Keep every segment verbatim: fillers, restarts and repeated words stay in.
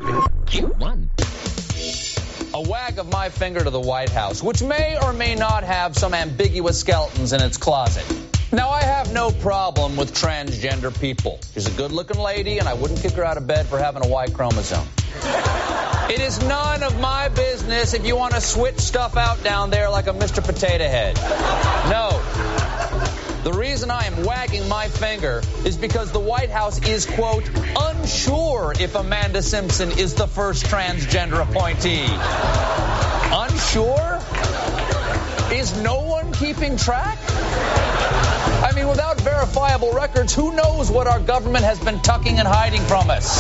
One. A wag of my finger to the White House, which may or may not have some ambiguous skeletons in its closet. Now, I have no problem with transgender people. She's a good-looking lady, and I wouldn't kick her out of bed for having a Y chromosome. It is none of my business if you want to switch stuff out down there like a Mister Potato Head. No. The reason I am wagging my finger is because the White House is, quote, unsure if Amanda Simpson is the first transgender appointee. Unsure? Is no one keeping track? I mean, without verifiable records, who knows what our government has been tucking and hiding from us?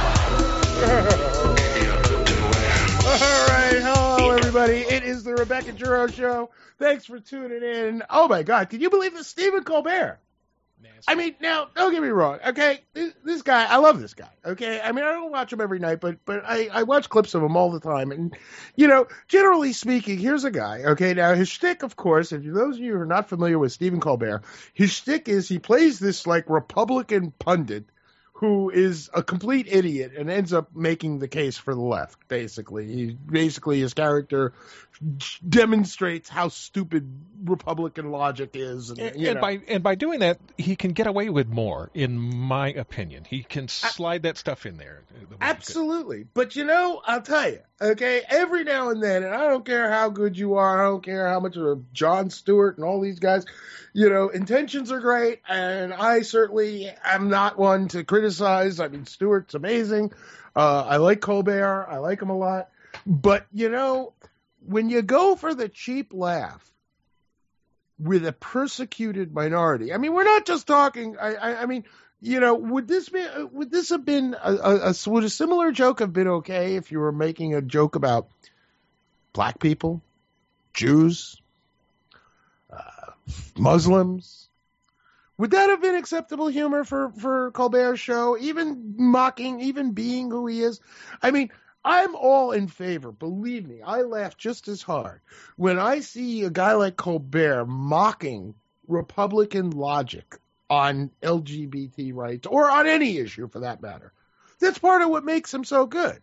All right, hello everybody. It is the Rebecca Giroux Show. Thanks for tuning in. Oh my God, can you believe this? Stephen Colbert. Nasty. I mean, now don't get me wrong. Okay, this, this guy, I love this guy. Okay, I mean, I don't watch him every night, but but I, I watch clips of him all the time. And you know, generally speaking, here's a guy. Okay, now his shtick, of course, if those of you who are not familiar with Stephen Colbert, his shtick is he plays this like Republican pundit who is a complete idiot and ends up making the case for the left, basically. He basically, his character demonstrates how stupid Republican logic is. And, and, you and know. by and by doing that, he can get away with more, in my opinion. He can slide that stuff in there. Absolutely. But, you know, I'll tell you, okay, every now and then, and I don't care how good you are, I don't care how much of Jon Stewart and all these guys, you know, intentions are great, and I certainly am not one to criticize. I mean, Stewart's amazing. Uh, I like Colbert. I like him a lot. But, you know, when you go for the cheap laugh with a persecuted minority, I mean, we're not just talking, I, I, I mean, you know, would this be, would this have been, a, a, a, would a similar joke have been okay if you were making a joke about black people, Jews, uh, Muslims? Would that have been acceptable humor for, for Colbert's show? Even mocking, even being who he is? I mean, I'm all in favor. Believe me, I laugh just as hard when I see a guy like Colbert mocking Republican logic on L G B T rights or on any issue for that matter. That's part of what makes him so good.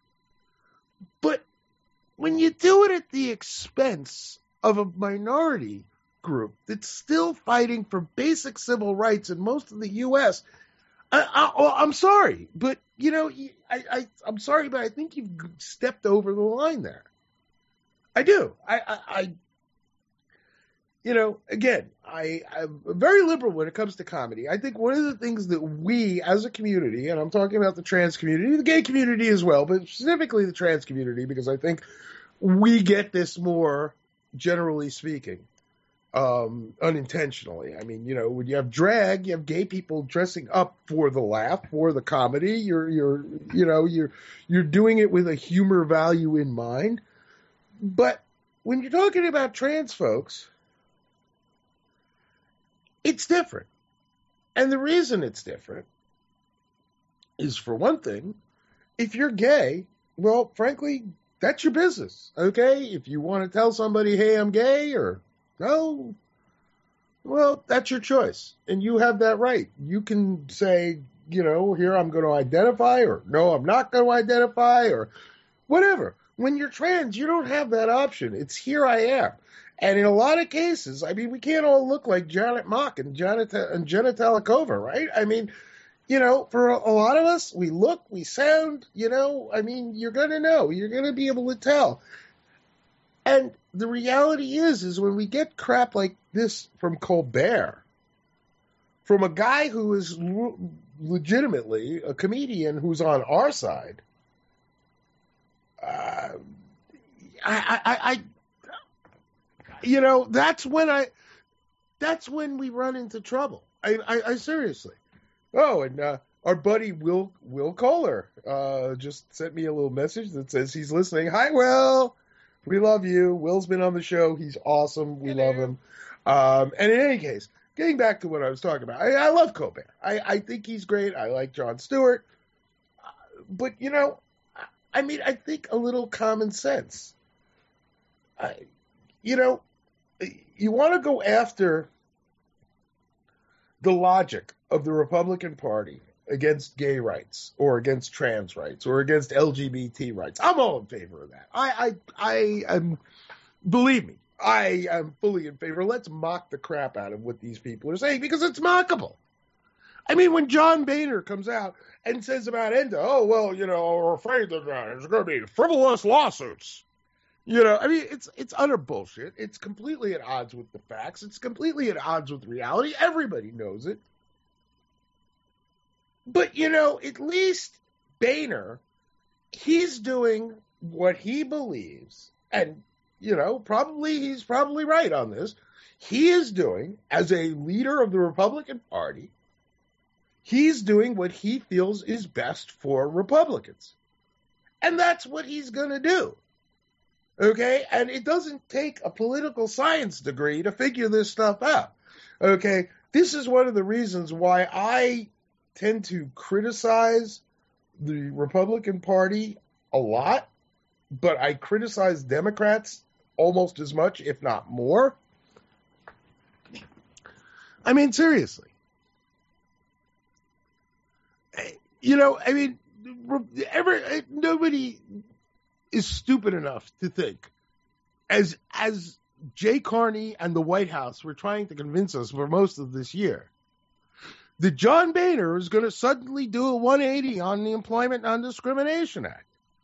But when you do it at the expense of a minority group that's still fighting for basic civil rights in most of the U S, I, I, I'm sorry, but, you know, I, I, I'm sorry, but I think you've stepped over the line there. I do. I, I, I you know, again, I, I'm very liberal when it comes to comedy. I think one of the things that we as a community, and I'm talking about the trans community, the gay community as well, but specifically the trans community, because I think we get this more, generally speaking, um, unintentionally. I mean, you know, when you have drag, you have gay people dressing up for the laugh, for the comedy. You're, you're, you know, you're, you're doing it with a humor value in mind. But when you're talking about trans folks, it's different. And the reason it's different is, for one thing, if you're gay, well, frankly, that's your business, okay? If you want to tell somebody, hey, I'm gay, or no, well, that's your choice. And you have that right. You can say, you know, here I'm going to identify, or no, I'm not going to identify, or whatever. When you're trans, you don't have that option. It's here I am. And in a lot of cases, I mean, we can't all look like Janet Mock and Janet and Jenna Talikova, right? I mean, you know, for a, a lot of us, we look, we sound, you know, I mean, you're going to know. You're going to be able to tell. And the reality is, is when we get crap like this from Colbert, from a guy who is l- legitimately a comedian who's on our side, uh, I, I, I, you know, that's when I, that's when we run into trouble. I, I, I seriously. Oh, and uh, our buddy Will Will Kohler uh, just sent me a little message that says he's listening. Hi, Will. We love you. Will's been on the show. He's awesome. We Hello. love him. Um, and in any case, getting back to what I was talking about, I, I love Colbert. I, I think he's great. I like Jon Stewart. Uh, but, you know, I, I mean, I think a little common sense. I, you know, you want to go after the logic of the Republican Party against gay rights or against trans rights or against L G B T rights. I'm all in favor of that. I, I, I am, believe me, I am fully in favor. Let's mock the crap out of what these people are saying because it's mockable. I mean, when John Boehner comes out and says about Enda, oh, well, you know, we're afraid that there's going to be frivolous lawsuits. You know, I mean, it's it's utter bullshit. It's completely at odds with the facts. It's completely at odds with reality. Everybody knows it. But, you know, at least Boehner, he's doing what he believes, and, you know, probably he's probably right on this. He is doing, as a leader of the Republican Party, he's doing what he feels is best for Republicans. And that's what he's going to do. Okay? And it doesn't take a political science degree to figure this stuff out. Okay? This is one of the reasons why I tend to criticize the Republican Party a lot, but I criticize Democrats almost as much, if not more. I mean, seriously. You know, I mean, ever nobody is stupid enough to think, as as Jay Carney and the White House were trying to convince us for most of this year, that John Boehner is going to suddenly do a one eighty on the Employment Non-Discrimination Act.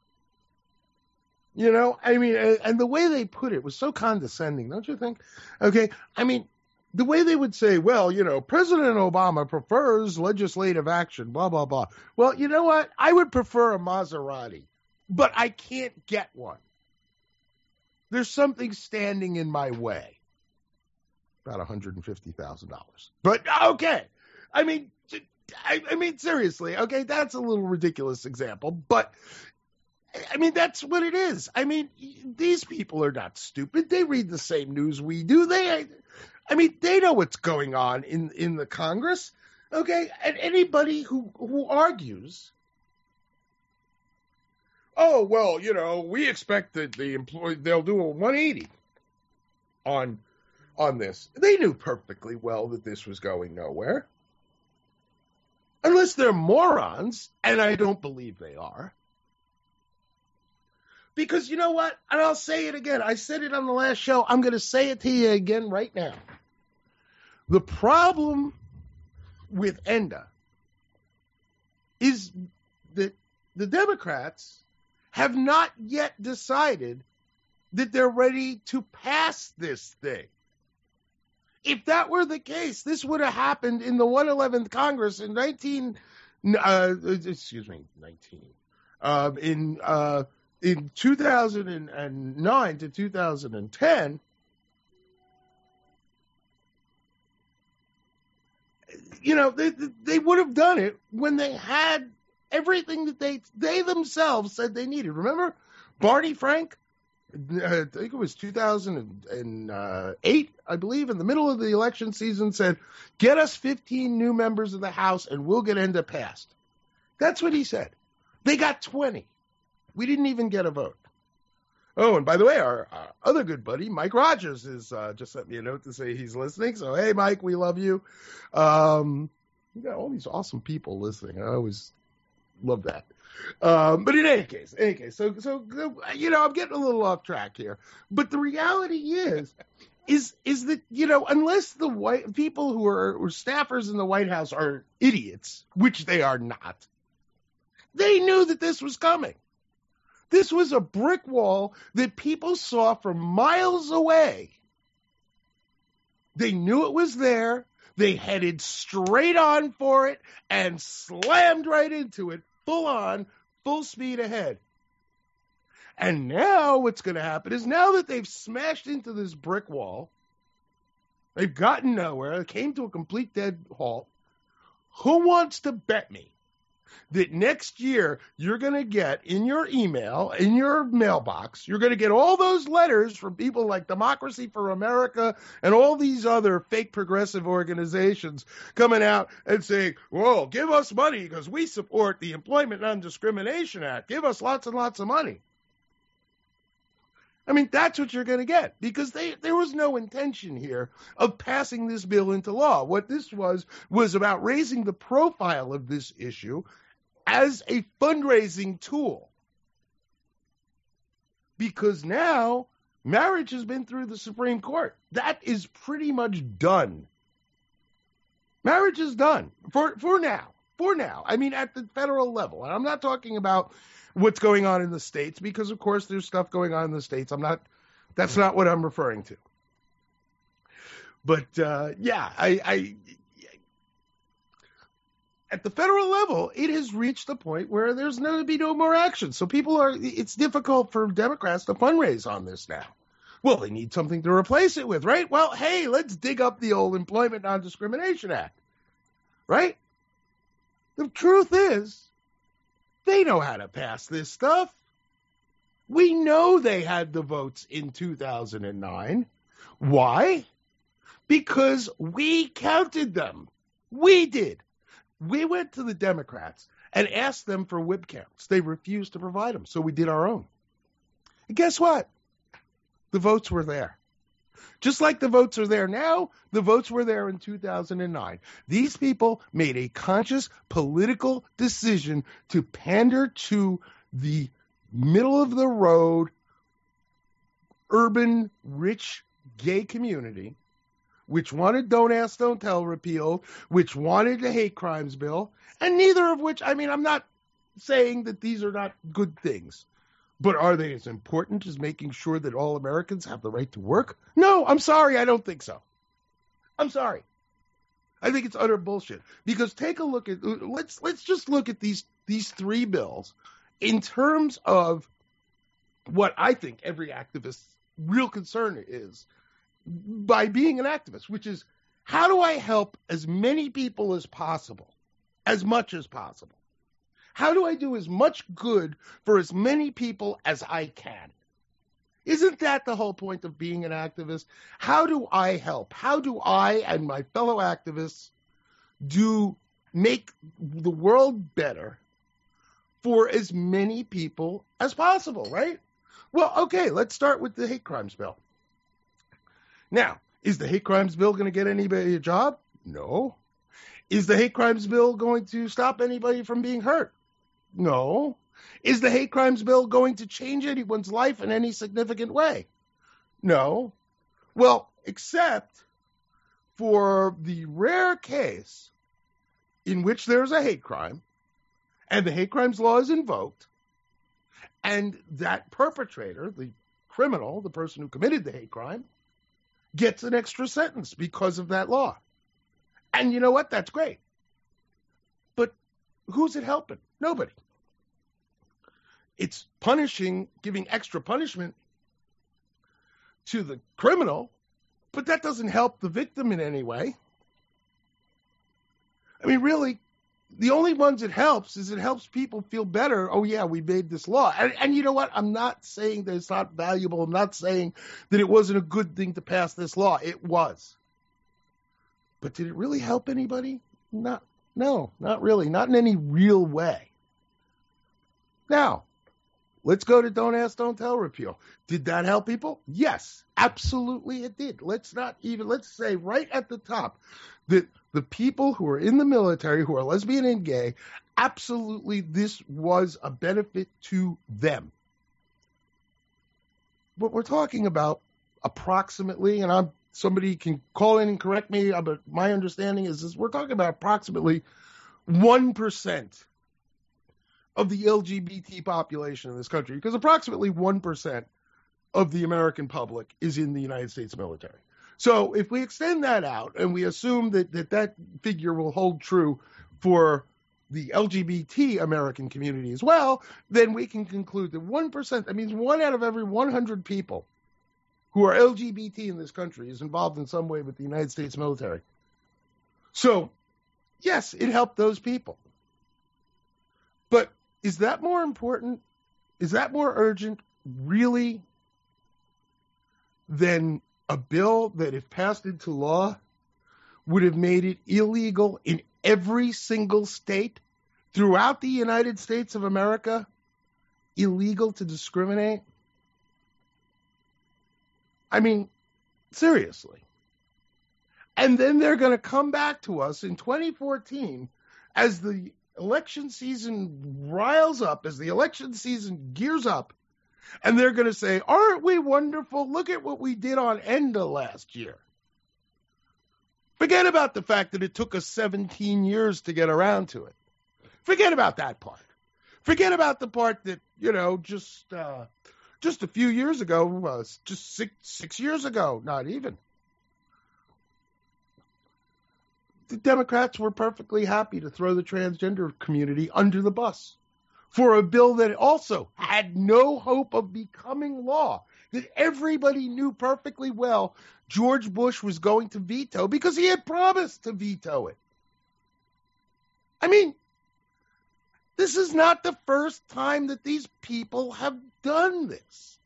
You know, I mean, and the way they put it was so condescending, don't you think? Okay, I mean, the way they would say, well, you know, President Obama prefers legislative action, blah, blah, blah. Well, you know what? I would prefer a Maserati, but I can't get one. There's something standing in my way. About one hundred fifty thousand dollars. But, okay. I mean, I, I mean, seriously, okay, that's a little ridiculous example, but, I mean, that's what it is. I mean, these people are not stupid. They read the same news we do. They, I mean, they know what's going on in, in the Congress, okay? And anybody who, who argues, oh, well, you know, we expect that the employee, they'll do a one eighty on, on this. They knew perfectly well that this was going nowhere. Unless they're morons, and I don't believe they are. Because you know what? And I'll say it again. I said it on the last show. I'm going to say it to you again right now. The problem with Enda is that the Democrats have not yet decided that they're ready to pass this thing. If that were the case, this would have happened in the one eleventh Congress in nineteen, uh, excuse me, nineteen, um, in uh, in two thousand nine to two thousand ten. You know, they they would have done it when they had everything that they they themselves said they needed. Remember, Barney Frank? I think it was two thousand eight, I believe, in the middle of the election season, said, get us fifteen new members of the House and we'll get Enda passed. That's what he said. They got twenty. We didn't even get a vote. Oh, and by the way, our, our other good buddy, Mike Rogers, is uh, just sent me a note to say he's listening. So, hey, Mike, we love you. Um, we got all these awesome people listening. I always love that. Um, but in any case, any case, so, so, you know, I'm getting a little off track here, but the reality is, is, is that, you know, unless the white people who are or staffers in the White House are idiots, which they are not, they knew that this was coming. This was a brick wall that people saw from miles away. They knew it was there. They headed straight on for it and slammed right into it. Full on, full speed ahead. And now what's going to happen is now that they've smashed into this brick wall, they've gotten nowhere, they came to a complete dead halt. Who wants to bet me that next year you're going to get in your email, in your mailbox, you're going to get all those letters from people like Democracy for America and all these other fake progressive organizations coming out and saying, whoa, give us money because we support the Employment Non-Discrimination Act. Give us lots and lots of money. I mean, that's what you're going to get, because they, there was no intention here of passing this bill into law. What this was, was about raising the profile of this issue as a fundraising tool. Because now marriage has been through the Supreme Court. That is pretty much done. Marriage is done for, for now. For now. I mean, at the federal level. And I'm not talking about what's going on in the states, because of course there's stuff going on in the states. I'm not, that's not what I'm referring to. But uh, yeah, I, I, at the federal level, it has reached a point where there's going to be no more action. So people are, it's difficult for Democrats to fundraise on this now. Well, they need something to replace it with, right? Well, hey, let's dig up the old Employment Non-Discrimination Act, right? The truth is, they know how to pass this stuff. We know they had the votes in two thousand nine. Why? Because we counted them. We did. We went to the Democrats and asked them for whip counts. They refused to provide them, so we did our own. And guess what? The votes were there. Just like the votes are there now, the votes were there in two thousand nine. These people made a conscious political decision to pander to the middle-of-the-road, urban, rich, gay community, which wanted Don't Ask, Don't Tell repealed, which wanted the hate crimes bill, and neither of which, I mean, I'm not saying that these are not good things. But are they as important as making sure that all Americans have the right to work? No, I'm sorry, I don't think so. I'm sorry. I think it's utter bullshit. Because take a look at, let's let's just look at these these three bills in terms of what I think every activist's real concern is by being an activist, which is, how do I help as many people as possible, as much as possible? How do I do as much good for as many people as I can? Isn't that the whole point of being an activist? How do I help? How do I and my fellow activists do make the world better for as many people as possible, right? Well, okay, let's start with the hate crimes bill. Now, is the hate crimes bill going to get anybody a job? No. Is the hate crimes bill going to stop anybody from being hurt? No. Is the hate crimes bill going to change anyone's life in any significant way? No. Well, except for the rare case in which there's a hate crime and the hate crimes law is invoked, and that perpetrator, the criminal, the person who committed the hate crime, gets an extra sentence because of that law. And you know what? That's great. But who's it helping? Nobody. It's punishing, giving extra punishment to the criminal, but that doesn't help the victim in any way. I mean, really, the only ones it helps is it helps people feel better. Oh, yeah, we made this law. And, and you know what? I'm not saying that it's not valuable. I'm not saying that it wasn't a good thing to pass this law. It was. But did it really help anybody? Not, no, not really. Not in any real way. Now, let's go to Don't Ask, Don't Tell repeal. Did that help people? Yes, absolutely it did. Let's not even, let's say right at the top that the people who are in the military, who are lesbian and gay, absolutely this was a benefit to them. But we're talking about approximately, and I'm somebody can call in and correct me, but my understanding is this, we're talking about approximately one percent of the L G B T population in this country, because approximately one percent of the American public is in the United States military. So if we extend that out and we assume that that, that figure will hold true for the L G B T American community as well, then we can conclude that one percent, that means one out of every one hundred people who are L G B T in this country is involved in some way with the United States military. So, yes, it helped those people. But is that more important? Is that more urgent, really, than a bill that, if passed into law, would have made it illegal in every single state throughout the United States of America, illegal to discriminate? I mean, seriously. And then they're going to come back to us in twenty fourteen as the election season riles up, as the election season gears up, and they're going to say, aren't we wonderful? Look at what we did on ENDA last year. Forget about the fact that it took us seventeen years to get around to it. Forget about that part. Forget about the part that, you know, just uh, just a few years ago, uh, just six, six years ago, not even. The Democrats were perfectly happy to throw the transgender community under the bus for a bill that also had no hope of becoming law, that everybody knew perfectly well George Bush was going to veto because he had promised to veto it. I mean, this is not the first time that these people have done this.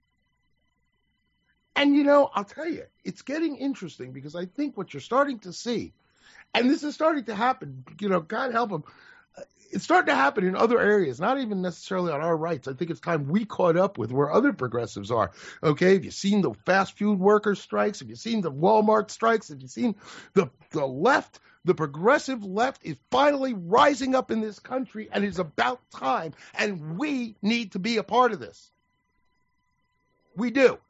And, you know, I'll tell you, it's getting interesting because I think what you're starting to see, and this is starting to happen, you know, God help them, it's starting to happen in other areas, not even necessarily on our rights. I think it's time we caught up with where other progressives are. Okay, have you seen the fast food workers strikes? Have you seen the Walmart strikes? Have you seen the, the left? The progressive left is finally rising up in this country, and it's about time, and we need to be a part of this. We do.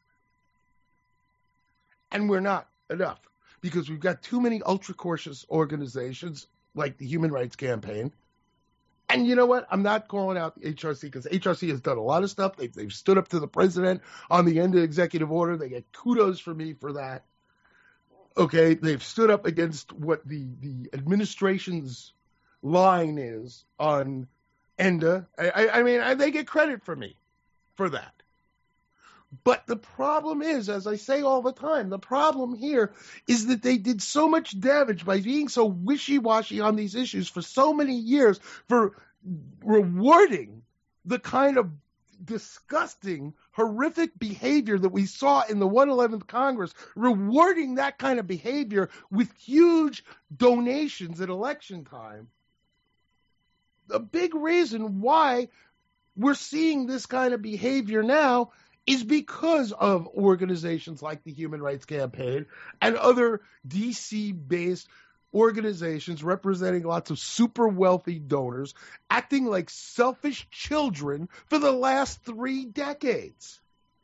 And we're not enough, because we've got too many ultra-cautious organizations like the Human Rights Campaign. And you know what? I'm not calling out the H R C because H R C has done a lot of stuff. They've, they've stood up to the president on the end of executive order. They get kudos from me for that. Okay, they've stood up against what the, the administration's line is on ENDA. I, I, I mean, I, they get credit for me for that. But the problem is, as I say all the time, the problem here is that they did so much damage by being so wishy-washy on these issues for so many years, for rewarding the kind of disgusting, horrific behavior that we saw in the one eleventh Congress, rewarding that kind of behavior with huge donations at election time. A big reason why we're seeing this kind of behavior now is because of organizations like the Human Rights Campaign and other D C-based organizations representing lots of super wealthy donors acting like selfish children for the last three decades.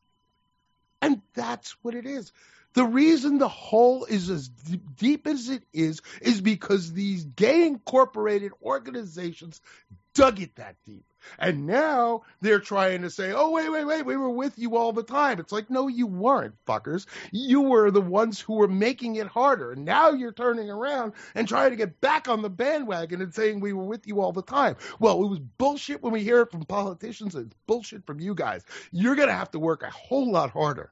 And that's what it is. The reason the hole is as deep as it is is because these gay incorporated organizations dug it that deep. And now they're trying to say, oh, wait, wait, wait, we were with you all the time. It's like, no, you weren't, fuckers. You were the ones who were making it harder. And now you're turning around and trying to get back on the bandwagon and saying we were with you all the time. Well, it was bullshit when we hear it from politicians. It's bullshit from you guys. You're going to have to work a whole lot harder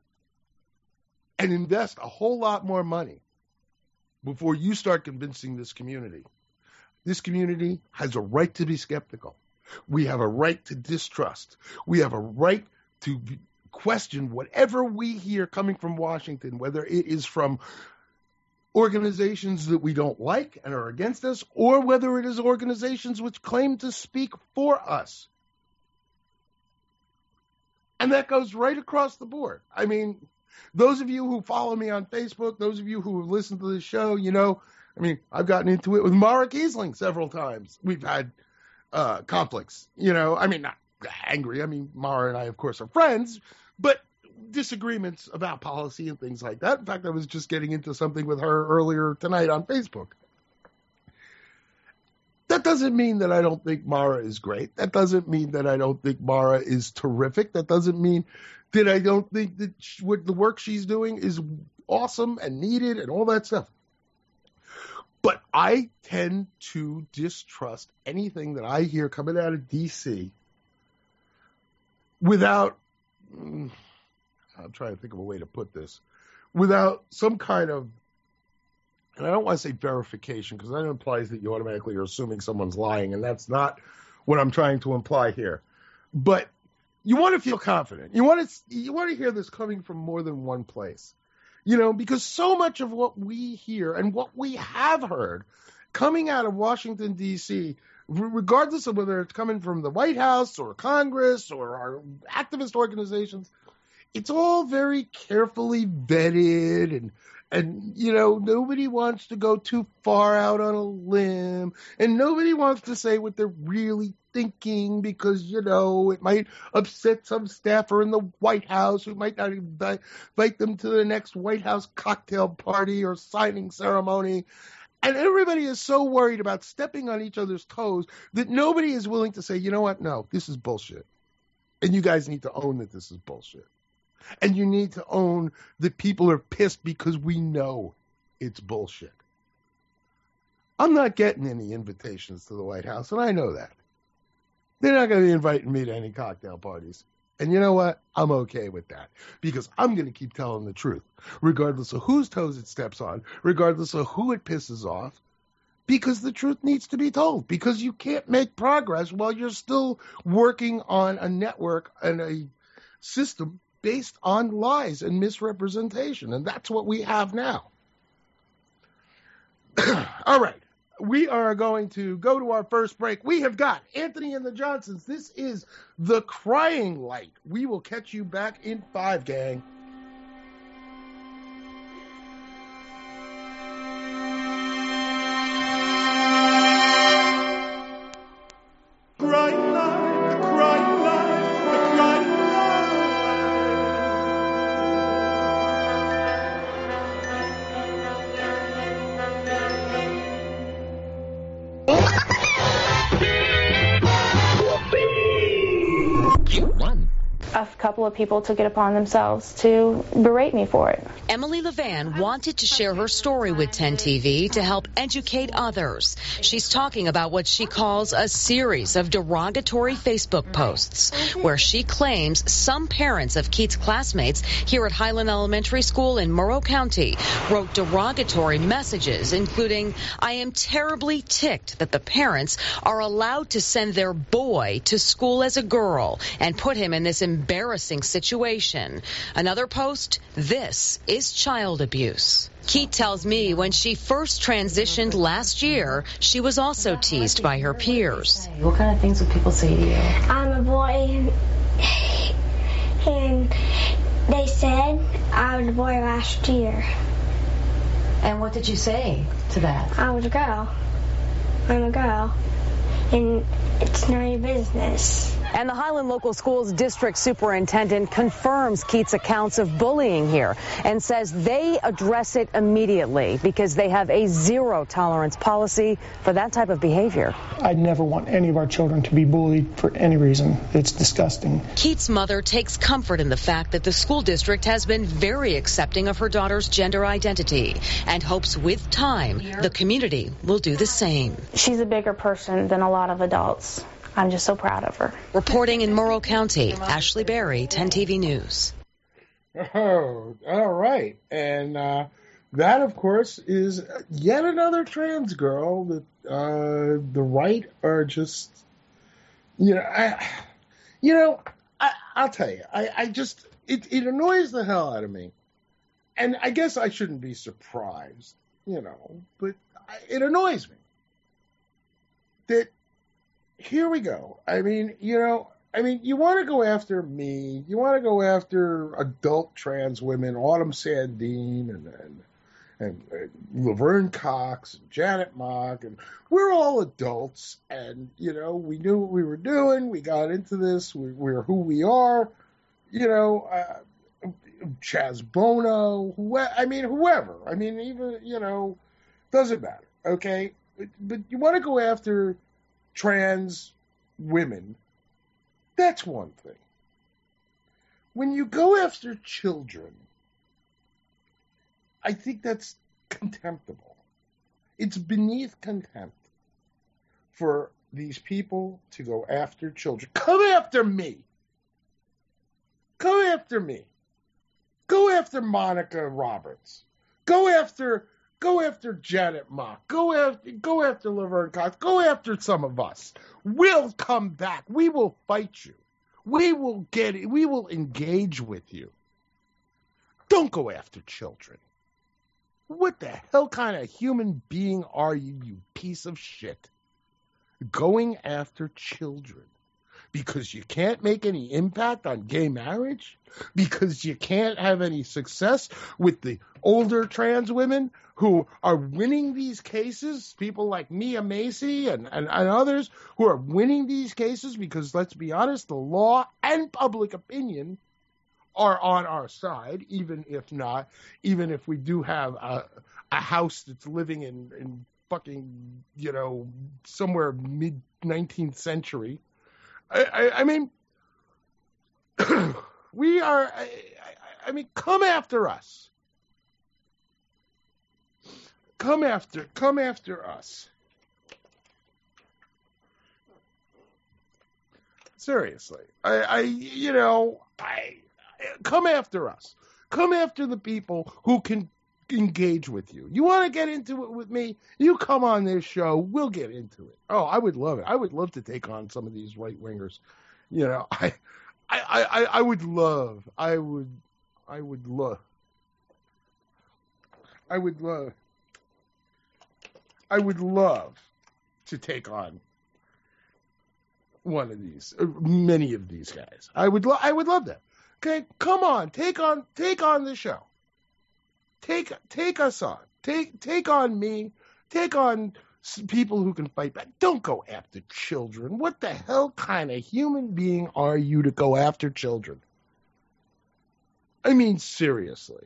and invest a whole lot more money before you start convincing this community. This community has a right to be skeptical. We have a right to distrust. We have a right to question whatever we hear coming from Washington, whether it is from organizations that we don't like and are against us, or whether it is organizations which claim to speak for us. And that goes right across the board. I mean, those of you who follow me on Facebook, those of you who have listened to this show, you know, I mean, I've gotten into it with Mara Kiesling several times. We've had uh, conflicts, you know, I mean, not angry. I mean, Mara and I, of course, are friends, but disagreements about policy and things like that. In fact, I was just getting into something with her earlier tonight on Facebook. That doesn't mean that I don't think Mara is great. That doesn't mean that I don't think Mara is terrific. That doesn't mean that I don't think that she, what the work she's doing is awesome and needed and all that stuff. But I tend to distrust anything that I hear coming out of D C without, I'm trying to think of a way to put this, without some kind of, and I don't want to say verification because that implies that you automatically are assuming someone's lying, and that's not what I'm trying to imply here. But you want to feel confident. You want to, you want to hear this coming from more than one place. You know, because so much of what we hear and what we have heard coming out of Washington, D C, regardless of whether it's coming from the White House or Congress or our activist organizations, it's all very carefully vetted, and and you know, nobody wants to go too far out on a limb, and nobody wants to say what they're really thinking, because, you know, it might upset some staffer in the White House who might not invite, invite them to the next White House cocktail party or signing ceremony. And everybody is so worried about stepping on each other's toes that nobody is willing to say, you know what, no, this is bullshit. And you guys need to own that this is bullshit. And you need to own that people are pissed because we know it's bullshit. I'm not getting any invitations to the White House, and I know that. They're not going to be inviting me to any cocktail parties. And you know what? I'm okay with that, because I'm going to keep telling the truth, regardless of whose toes it steps on, regardless of who it pisses off, because the truth needs to be told, because you can't make progress while you're still working on a network and a system based on lies and misrepresentation. And that's what we have now. All right. We are going to go to our first break. We have got Anthony and the Johnsons. This is The Crying Light. We will catch you back in five, gang. Crying light, crying light, crying light. A couple of people took it upon themselves to berate me for it. Emily Levan wanted to share her story with ten T V to help educate others. She's talking about what she calls a series of derogatory Facebook posts, where she claims some parents of Keith's classmates here at Highland Elementary School in Morrow County wrote derogatory messages, including, "I am terribly ticked that the parents are allowed to send their boy to school as a girl and put him in this embarrassing situation." Another post, "This is child abuse." Keith tells me when she first transitioned last year, she was also teased by her peers. What kind of things would people say to you? I'm a boy, and they said I was a boy last year. And what did you say to that? I was a girl. I'm a girl, and it's none of your business. And the Highland Local Schools District Superintendent confirms Keith's accounts of bullying here and says they address it immediately because they have a zero tolerance policy for that type of behavior. I'd never want any of our children to be bullied for any reason. It's disgusting. Keith's mother takes comfort in the fact that the school district has been very accepting of her daughter's gender identity and hopes with time the community will do the same. She's a bigger person than a lot of adults. I'm just so proud of her. Reporting in Morrow County, Ashley Berry, ten T V News. Oh, all right. And uh, that, of course, is yet another trans girl that uh, the right are just, you know, I, you know, I, I'll tell you, I, I just, it, it annoys the hell out of me. And I guess I shouldn't be surprised, you know, but it annoys me that, here we go. I mean, you know, I mean, you want to go after me. You want to go after adult trans women, Autumn Sandine and and, and, and Laverne Cox and Janet Mock, and we're all adults, and you know, we knew what we were doing. We got into this. We, we're who we are. You know, uh, Chaz Bono. Who, I mean, whoever. I mean, even you know, doesn't matter. Okay, but, but you want to go after trans women, that's one thing. When you go after children, I think that's contemptible. It's beneath contempt for these people to go after children. Come after me. Come after me. Go after Monica Roberts. Go after Go after Janet Mock. Go after, go after Laverne Cox. Go after some of us. We'll come back. We will fight you. We will get it. We will engage with you. Don't go after children. What the hell kind of human being are you, you piece of shit? Going after children. Because you can't make any impact on gay marriage? Because you can't have any success with the older trans women who are winning these cases, people like Mia Macy and, and, and others who are winning these cases because, let's be honest, the law and public opinion are on our side, even if not, even if we do have a, a house that's living in, in fucking, you know, somewhere mid-nineteenth century. I, I, I mean, we are, I, I, I mean, come after us. Come after, come after us. Seriously. I, I you know, I, come after us. Come after the people who can engage with you. You want to get into it with me? You come on this show. We'll get into it. Oh, I would love it. I would love to take on some of these right wingers. You know, I, I, I, I would love. I would, I would love. I would love. I would love to take on one of these, many of these guys. I would, lo- I would love that. Okay, come on, take on, take on the show. Take, take us on. Take, take on me. Take on people who can fight back. Don't go after children. What the hell kind of human being are you to go after children? I mean, seriously.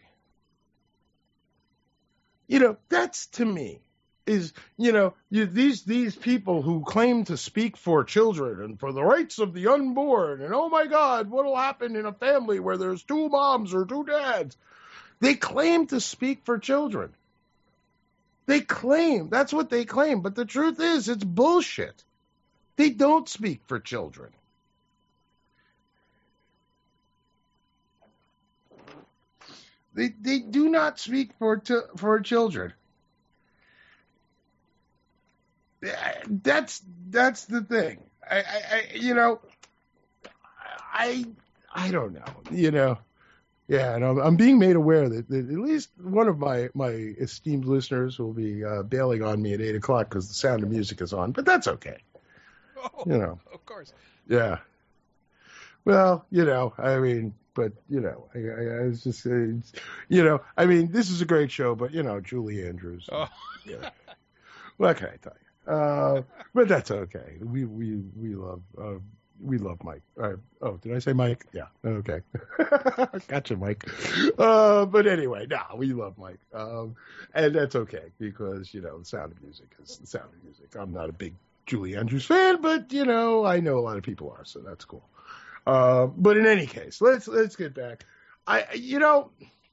You know, that's to me is, you know, you, these these people who claim to speak for children and for the rights of the unborn and, oh, my God, what will happen in a family where there's two moms or two dads? They claim to speak for children. They claim. That's what they claim. But the truth is, it's bullshit. They don't speak for children. They they do not speak for for children. That's that's the thing. I, I, I you know, I I don't know. You know. Yeah, and I'm, I'm being made aware that, that at least one of my, my esteemed listeners will be uh, bailing on me at eight o'clock because the Sound of Music is on, but that's okay. Oh, you know, of course. Yeah. Well, you know, I mean, but, you know, I, I, I was just, uh, you know, I mean, this is a great show, but, you know, Julie Andrews. Oh. Yeah. What can I tell you? Uh, but that's okay. We, we, we love, uh, We love Mike. Uh, oh, did I say Mike? Yeah. Okay. Gotcha, Mike. Uh, but anyway, no, nah, we love Mike. Um, and that's okay because, you know, the Sound of Music is the Sound of Music. I'm not a big Julie Andrews fan, but, you know, I know a lot of people are, so that's cool. Uh, but in any case, let's, let's get back. I, you know,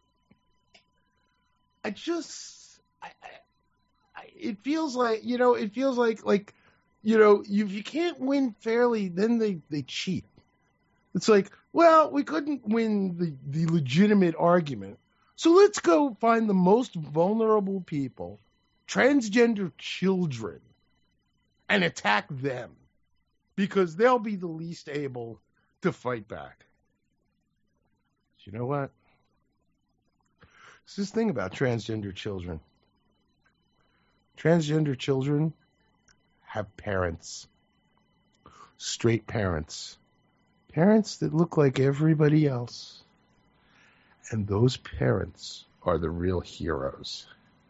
I just, I, I, I, it feels like, you know, it feels like, like, you know, if you can't win fairly, then they, they cheat. It's like, well, we couldn't win the, the legitimate argument, so let's go find the most vulnerable people, transgender children, and attack them, because they'll be the least able to fight back. But you know what? It's this thing about transgender children. Transgender children have parents, straight parents, parents that look like everybody else. And those parents are the real heroes.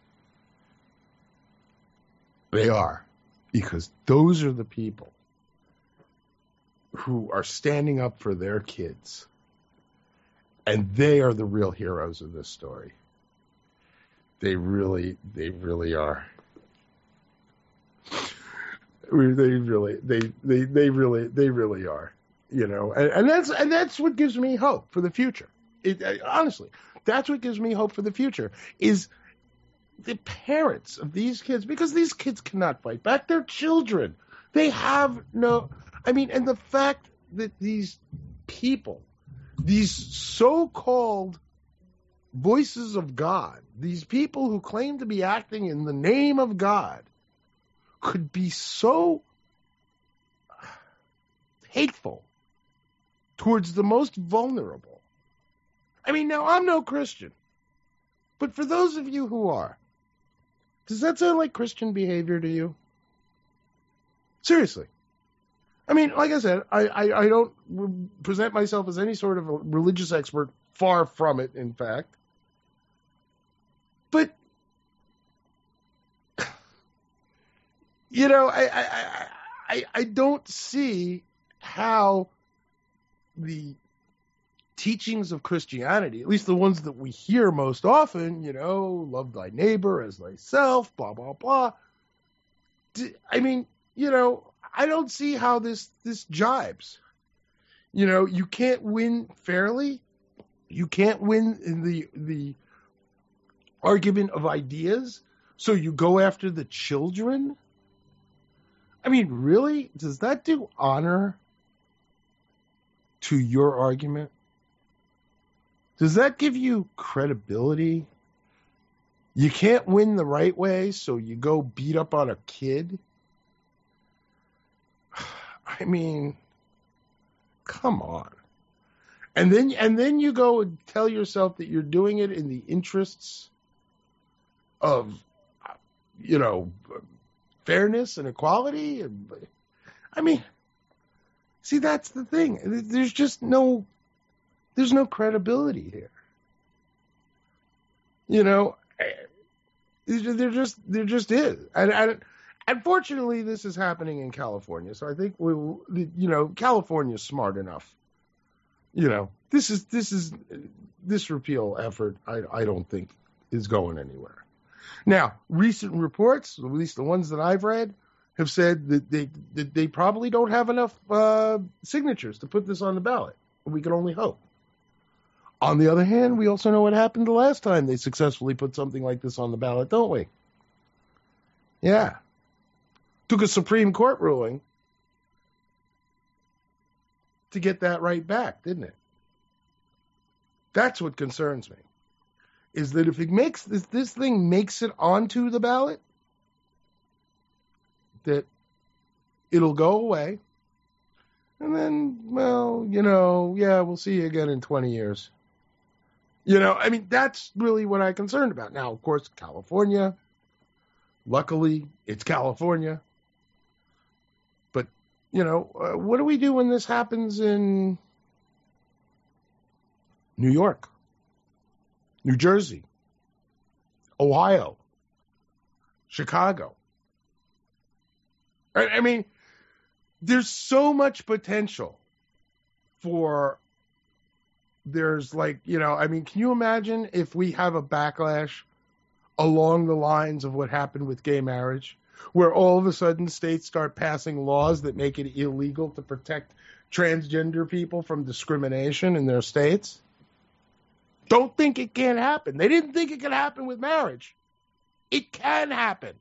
They are, because those are the people who are standing up for their kids. And they are the real heroes of this story. They really, they really are. They really, they, they, they really, they really are, you know, and, and that's, and that's what gives me hope for the future. It, honestly, that's what gives me hope for the future is the parents of these kids, because these kids cannot fight back. They're children. They have no, I mean, and the fact that these people, these so-called voices of God, these people who claim to be acting in the name of God, could be so hateful towards the most vulnerable. I mean, now, I'm no Christian, but for those of you who are, does that sound like Christian behavior to you? Seriously. I mean, like I said, I, I, I don't present myself as any sort of a religious expert. Far from it, in fact. But, you know, I, I, I, I don't see how the teachings of Christianity, at least the ones that we hear most often, you know, love thy neighbor as thyself, blah, blah, blah. I mean, you know, I don't see how this, this jibes. You know, you can't win fairly. You can't win in the, the argument of ideas. So you go after the children. I mean, really? Does that do honor to your argument? Does that give you credibility? You can't win the right way, so you go beat up on a kid? I mean, come on. And then and then you go and tell yourself that you're doing it in the interests of, you know, fairness and equality. And I mean, see, that's the thing. There's just no, there's no credibility here. You know, there just there just is. And, and unfortunately, this is happening in California. So I think we, you know, California's smart enough. You know, this is this is this repeal effort. I I don't think is going anywhere. Now, recent reports, at least the ones that I've read, have said that they that they probably don't have enough uh, signatures to put this on the ballot. We can only hope. On the other hand, we also know what happened the last time they successfully put something like this on the ballot, don't we? Yeah, took a Supreme Court ruling to get that right back, didn't it? That's what concerns me, is that if it makes this, this thing makes it onto the ballot, that it'll go away. And then, well, you know, yeah, we'll see you again in twenty years. You know, I mean, that's really what I'm concerned about. Now, of course, California, luckily, it's California. You know, uh, what do we do when this happens in New York, New Jersey, Ohio, Chicago? I, I mean, there's so much potential for, there's like, you know, I mean, can you imagine if we have a backlash along the lines of what happened with gay marriage? Where all of a sudden states start passing laws that make it illegal to protect transgender people from discrimination in their states? Don't think it can't happen. They didn't think it could happen with marriage. It can happen.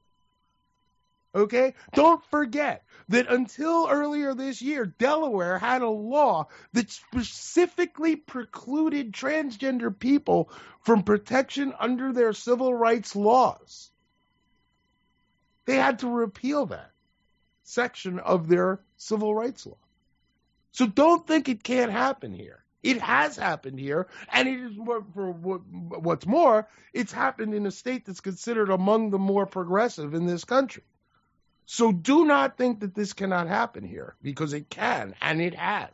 Okay? Don't forget that until earlier this year, Delaware had a law that specifically precluded transgender people from protection under their civil rights laws. They had to repeal that section of their civil rights law. So don't think it can't happen here. It has happened here, and it is more, for what's more, it's happened in a state that's considered among the more progressive in this country. So do not think that this cannot happen here, because it can, and it has.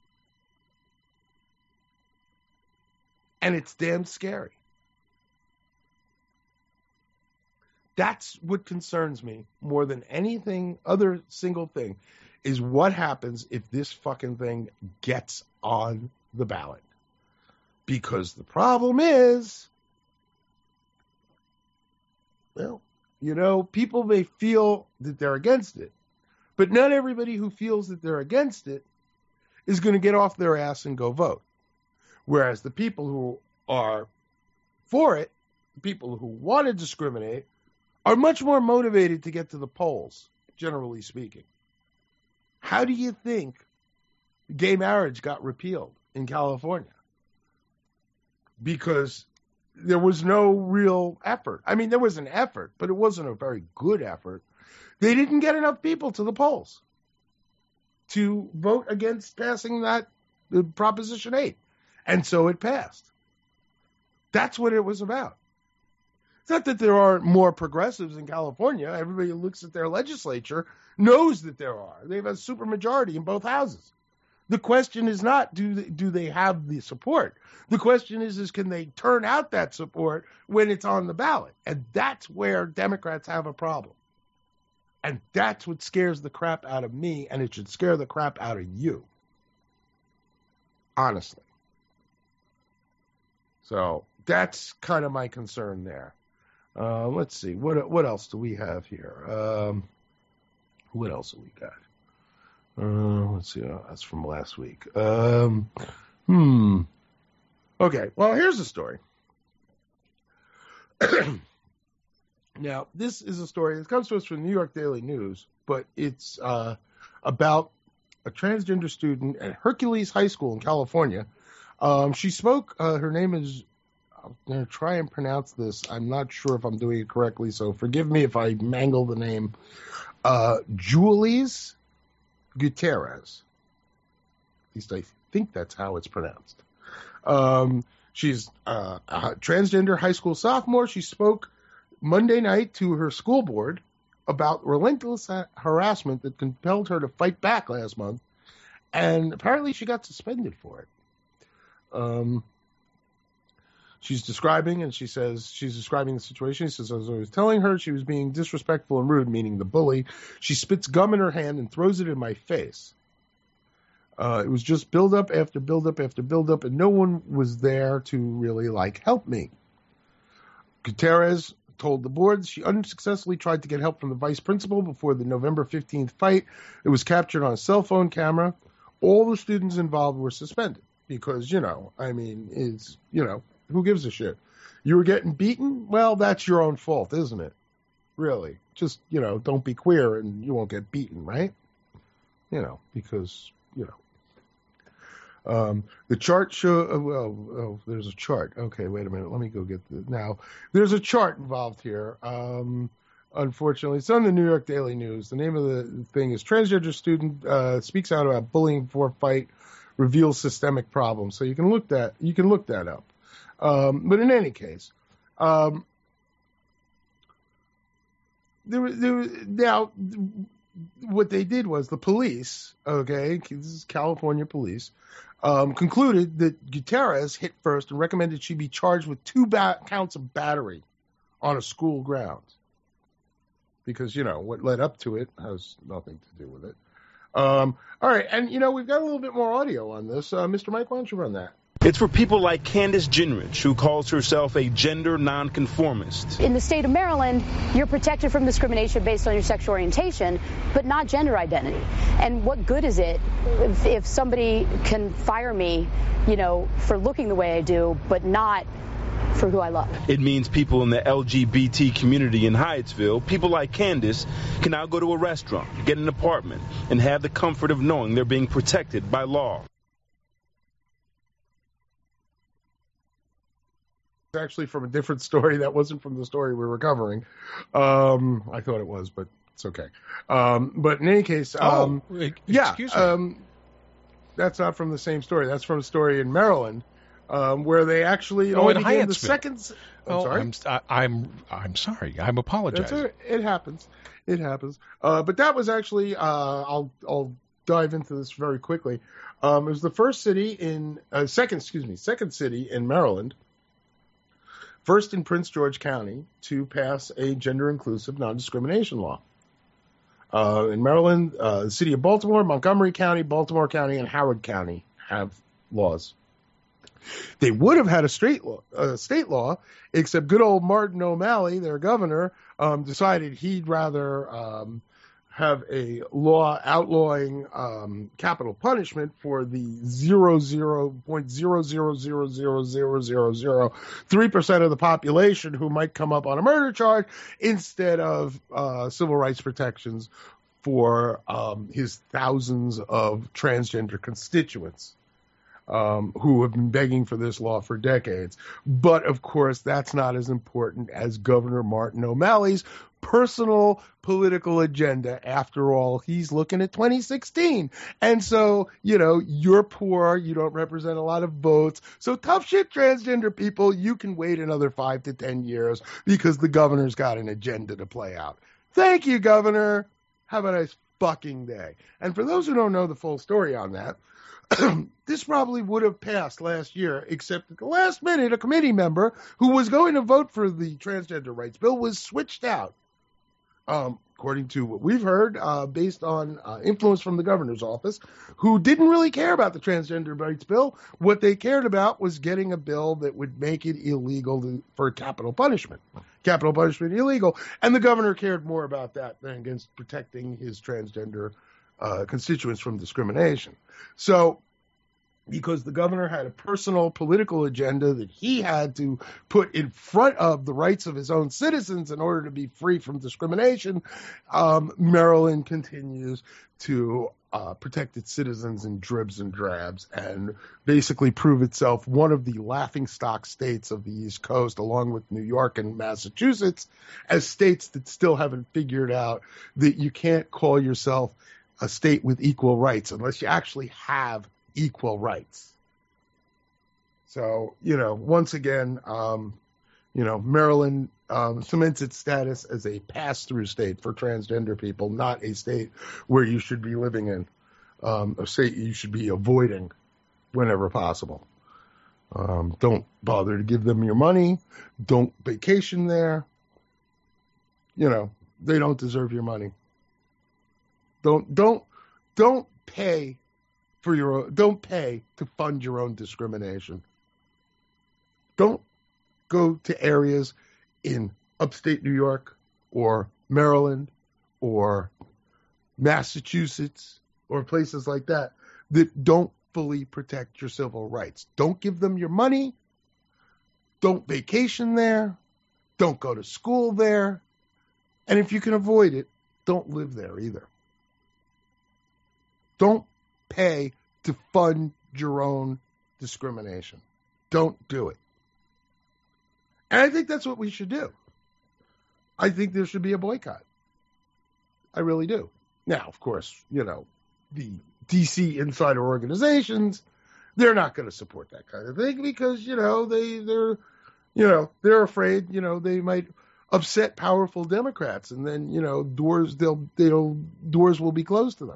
And it's damn scary. That's what concerns me more than anything other single thing, is what happens if this fucking thing gets on the ballot. Because the problem is, well, you know, people may feel that they're against it, but not everybody who feels that they're against it is going to get off their ass and go vote. Whereas the people who are for it, the people who want to discriminate, are much more motivated to get to the polls, generally speaking. How do you think gay marriage got repealed in California? Because there was no real effort. I mean, there was an effort, but it wasn't a very good effort. They didn't get enough people to the polls to vote against passing that uh, Proposition eight. And so it passed. That's what it was about. It's not that there aren't more progressives in California. Everybody who looks at their legislature knows that there are. They have a supermajority in both houses. The question is not do they, do they have the support. The question is, is can they turn out that support when it's on the ballot? And that's where Democrats have a problem. And that's what scares the crap out of me, and it should scare the crap out of you. Honestly. So that's kind of my concern there. Uh, let's see. What what else do we have here? Um, what else have we got? Uh, let's see. Oh, that's from last week. Um, hmm. Okay. Well, here's the story. Now, this is a story that comes to us from the New York Daily News, but it's uh, about a transgender student at Hercules High School in California. Um, she spoke. Uh, her name is. I'm going to try and pronounce this. I'm not sure if I'm doing it correctly, so forgive me if I mangle the name. Uh, Julies Gutierrez. At least I think that's how it's pronounced. Um, she's uh, a transgender high school sophomore. She spoke Monday night to her school board about relentless harassment that compelled her to fight back last month, and apparently she got suspended for it. Um, she's describing, and she says, she's describing the situation. She says, as I was telling her, she was being disrespectful and rude, meaning the bully. She spits gum in her hand and throws it in my face. Uh, it was just build up after build up after build up, and no one was there to really, like, help me. Gutierrez told the board she unsuccessfully tried to get help from the vice principal before the November fifteenth fight. It was captured on a cell phone camera. All the students involved were suspended because, you know, I mean, it's, you know, who gives a shit? You were getting beaten? Well, that's your own fault, isn't it? Really. Just, you know, don't be queer and you won't get beaten, right? You know, because, you know. Um, the chart show, oh, well, oh, there's a chart. Okay, wait a minute. Let me go get the, now, there's a chart involved here. Um, unfortunately, it's on the New York Daily News. The name of the thing is Transgender Student uh, Speaks Out About Bullying Before Fight, Reveals Systemic Problems. So you can look that, you can look that up. Um, but in any case, um, there, there, now, what they did was the police, okay, this is California police, um, concluded that Gutierrez hit first and recommended she be charged with two ba- counts of battery on a school grounds. Because, you know, what led up to it has nothing to do with it. Um, all right, and, you know, we've got a little bit more audio on this. Uh, Mister Mike, why don't you run that? It's for people like Candace Ginrich, who calls herself a gender nonconformist. In the state of Maryland, you're protected from discrimination based on your sexual orientation, but not gender identity. And what good is it if, if somebody can fire me, you know, for looking the way I do, but not for who I love? It means people in the L G B T community in Hyattsville, people like Candace, can now go to a restaurant, get an apartment, and have the comfort of knowing they're being protected by law. Actually from a different story that wasn't from the story we were covering. Um, I thought it was, but it's okay. Um, but in any case, um, oh, excuse yeah, me. um, that's not from the same story. That's from a story in Maryland um, where they actually oh, only in began the Hyattsville. second. I'm oh, sorry. I'm, I, I'm I'm sorry. I'm apologizing. That's it. It happens. It happens. Uh, but that was actually. Uh, I'll I'll dive into this very quickly. Um, it was the first city in uh, second. Excuse me, second city in Maryland. First in Prince George County to pass a gender-inclusive non-discrimination law. Uh, in Maryland, uh, the city of Baltimore, Montgomery County, Baltimore County, and Howard County have laws. They would have had a straight law, uh, state law, except good old Martin O'Malley, their governor, um, decided he'd rather um, have a law outlawing um, capital punishment for the zero zero point zero zero zero zero zero zero zero three percent of the population who might come up on a murder charge instead of uh, civil rights protections for um, his thousands of transgender constituents. um, who have been begging for this law for decades. But, of course, that's not as important as Governor Martin O'Malley's personal political agenda. After all, he's looking at twenty sixteen. And so, you know, you're poor, you don't represent a lot of votes. So tough shit, transgender people, you can wait another five to ten years because the governor's got an agenda to play out. Thank you, Governor. Have a nice fucking day. And for those who don't know the full story on that, this probably would have passed last year, except at the last minute, a committee member who was going to vote for the transgender rights bill was switched out. Um, according to what we've heard, uh, based on uh, influence from the governor's office, who didn't really care about the transgender rights bill. What they cared about was getting a bill that would make it illegal to, for capital punishment. Capital punishment illegal. And the governor cared more about that than against protecting his transgender uh, constituents from discrimination. So, because the governor had a personal political agenda that he had to put in front of the rights of his own citizens in order to be free from discrimination, um, Maryland continues to uh, protect its citizens in dribs and drabs and basically prove itself one of the laughingstock states of the East Coast, along with New York and Massachusetts, as states that still haven't figured out that you can't call yourself a state with equal rights unless you actually have equal rights. So, you know, once again, um, you know, Maryland um, cements its status as a pass-through state for transgender people, not a state where you should be living in, um, a state you should be avoiding whenever possible. Um, don't bother to give them your money. Don't vacation there. You know, they don't deserve your money. Don't, don't, don't pay for your own, don't pay to fund your own discrimination. Don't go to areas in upstate New York or Maryland or Massachusetts or places like that that don't fully protect your civil rights. Don't give them your money. Don't vacation there. Don't go to school there. And if you can avoid it, don't live there either. Don't pay to fund your own discrimination. Don't do it. And I think that's what we should do. I think there should be a boycott. I really do. Now, of course, you know, the D C insider organizations, they're not going to support that kind of thing because, you know, they, they're, you know, they're afraid, you know, they might upset powerful Democrats and then, you know, doors, they'll, they'll, doors will be closed to them.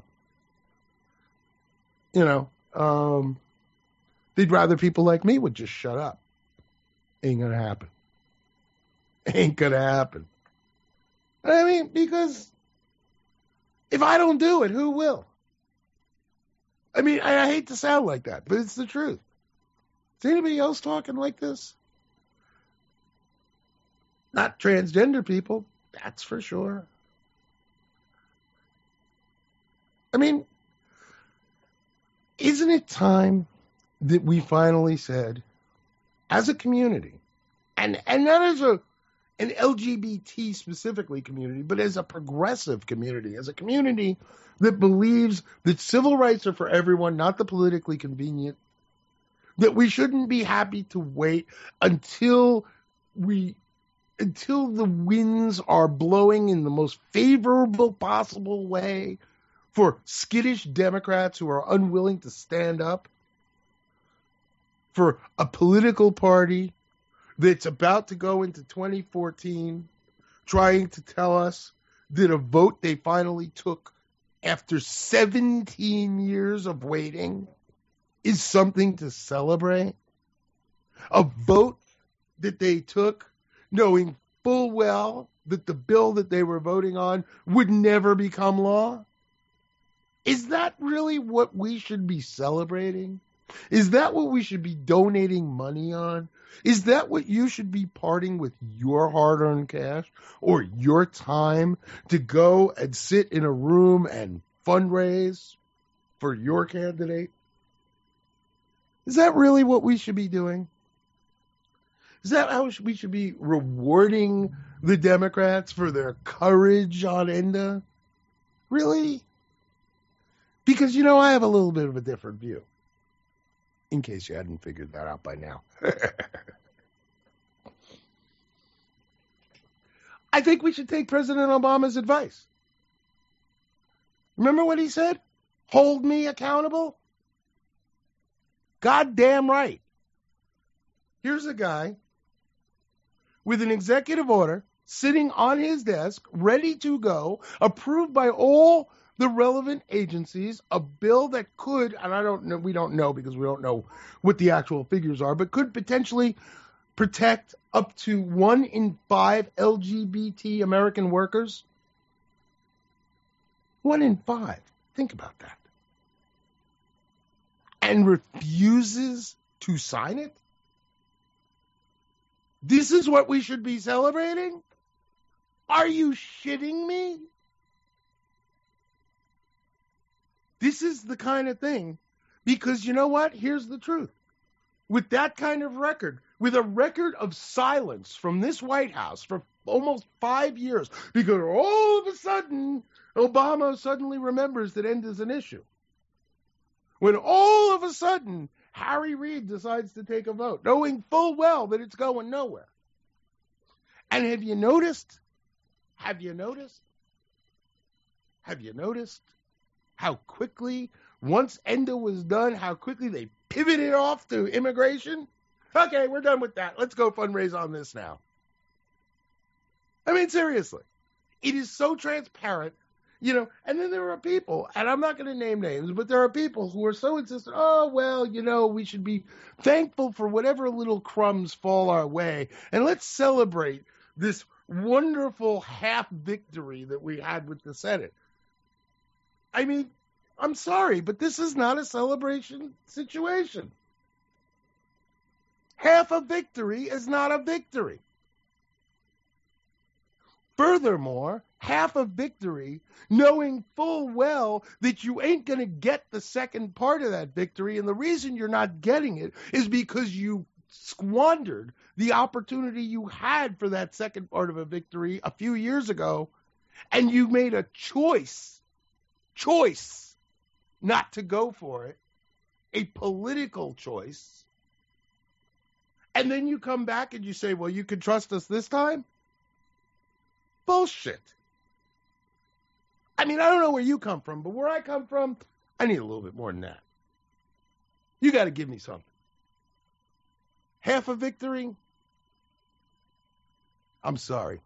You know, um, they'd rather people like me would just shut up. Ain't gonna happen. Ain't gonna happen. I mean, because if I don't do it, who will? I mean, I, I hate to sound like that, but it's the truth. Is anybody else talking like this? Not transgender people, that's for sure. I mean, isn't it time that we finally said, as a community, and, and not as a an L G B T specifically community, but as a progressive community, as a community that believes that civil rights are for everyone, not the politically convenient, that we shouldn't be happy to wait until we until the winds are blowing in the most favorable possible way for skittish Democrats who are unwilling to stand up, for a political party that's about to go into twenty fourteen trying to tell us that a vote they finally took after seventeen years of waiting is something to celebrate. A vote that they took knowing full well that the bill that they were voting on would never become law. Is that really what we should be celebrating? Is that what we should be donating money on? Is that what you should be parting with your hard-earned cash or your time to go and sit in a room and fundraise for your candidate? Is that really what we should be doing? Is that how we should be rewarding the Democrats for their courage on Enda? Really? Because, you know, I have a little bit of a different view. in case you hadn't figured that out by now. I think we should take President Obama's advice. Remember what he said? Hold me accountable? Goddamn right. Here's a guy with an executive order sitting on his desk, ready to go, approved by all the relevant agencies, a bill that could, and I don't know, we don't know because we don't know what the actual figures are, but could potentially protect up to one in five L G B T American workers. One in five. Think about that. And refuses to sign it? This is what we should be celebrating? Are you shitting me? This is the kind of thing, because you know what? Here's the truth. With that kind of record, with a record of silence from this White House for almost five years, because all of a sudden, Obama suddenly remembers that end is an issue. When all of a sudden, Harry Reid decides to take a vote, knowing full well that it's going nowhere. And have you noticed? Have you noticed? Have you noticed how quickly, once ENDA was done, how quickly they pivoted off to immigration? Okay, we're done with that. Let's go fundraise on this now. I mean, seriously. It is so transparent. You know, and then there are people, and I'm not going to name names, but there are people who are so insistent, oh, well, you know, we should be thankful for whatever little crumbs fall our way, and let's celebrate this wonderful half victory that we had with the Senate. I mean, I'm sorry, but this is not a celebration situation. Half a victory is not a victory. Furthermore, half a victory, knowing full well that you ain't going to get the second part of that victory, and the reason you're not getting it is because you squandered the opportunity you had for that second part of a victory a few years ago, and you made a choice, choice not to go for it, a political choice, and then you come back and you say, well, you can trust us this time? Bullshit. I mean, I don't know where you come from, but where I come from, I need a little bit more than that. You got to give me something. Half a victory? I'm sorry.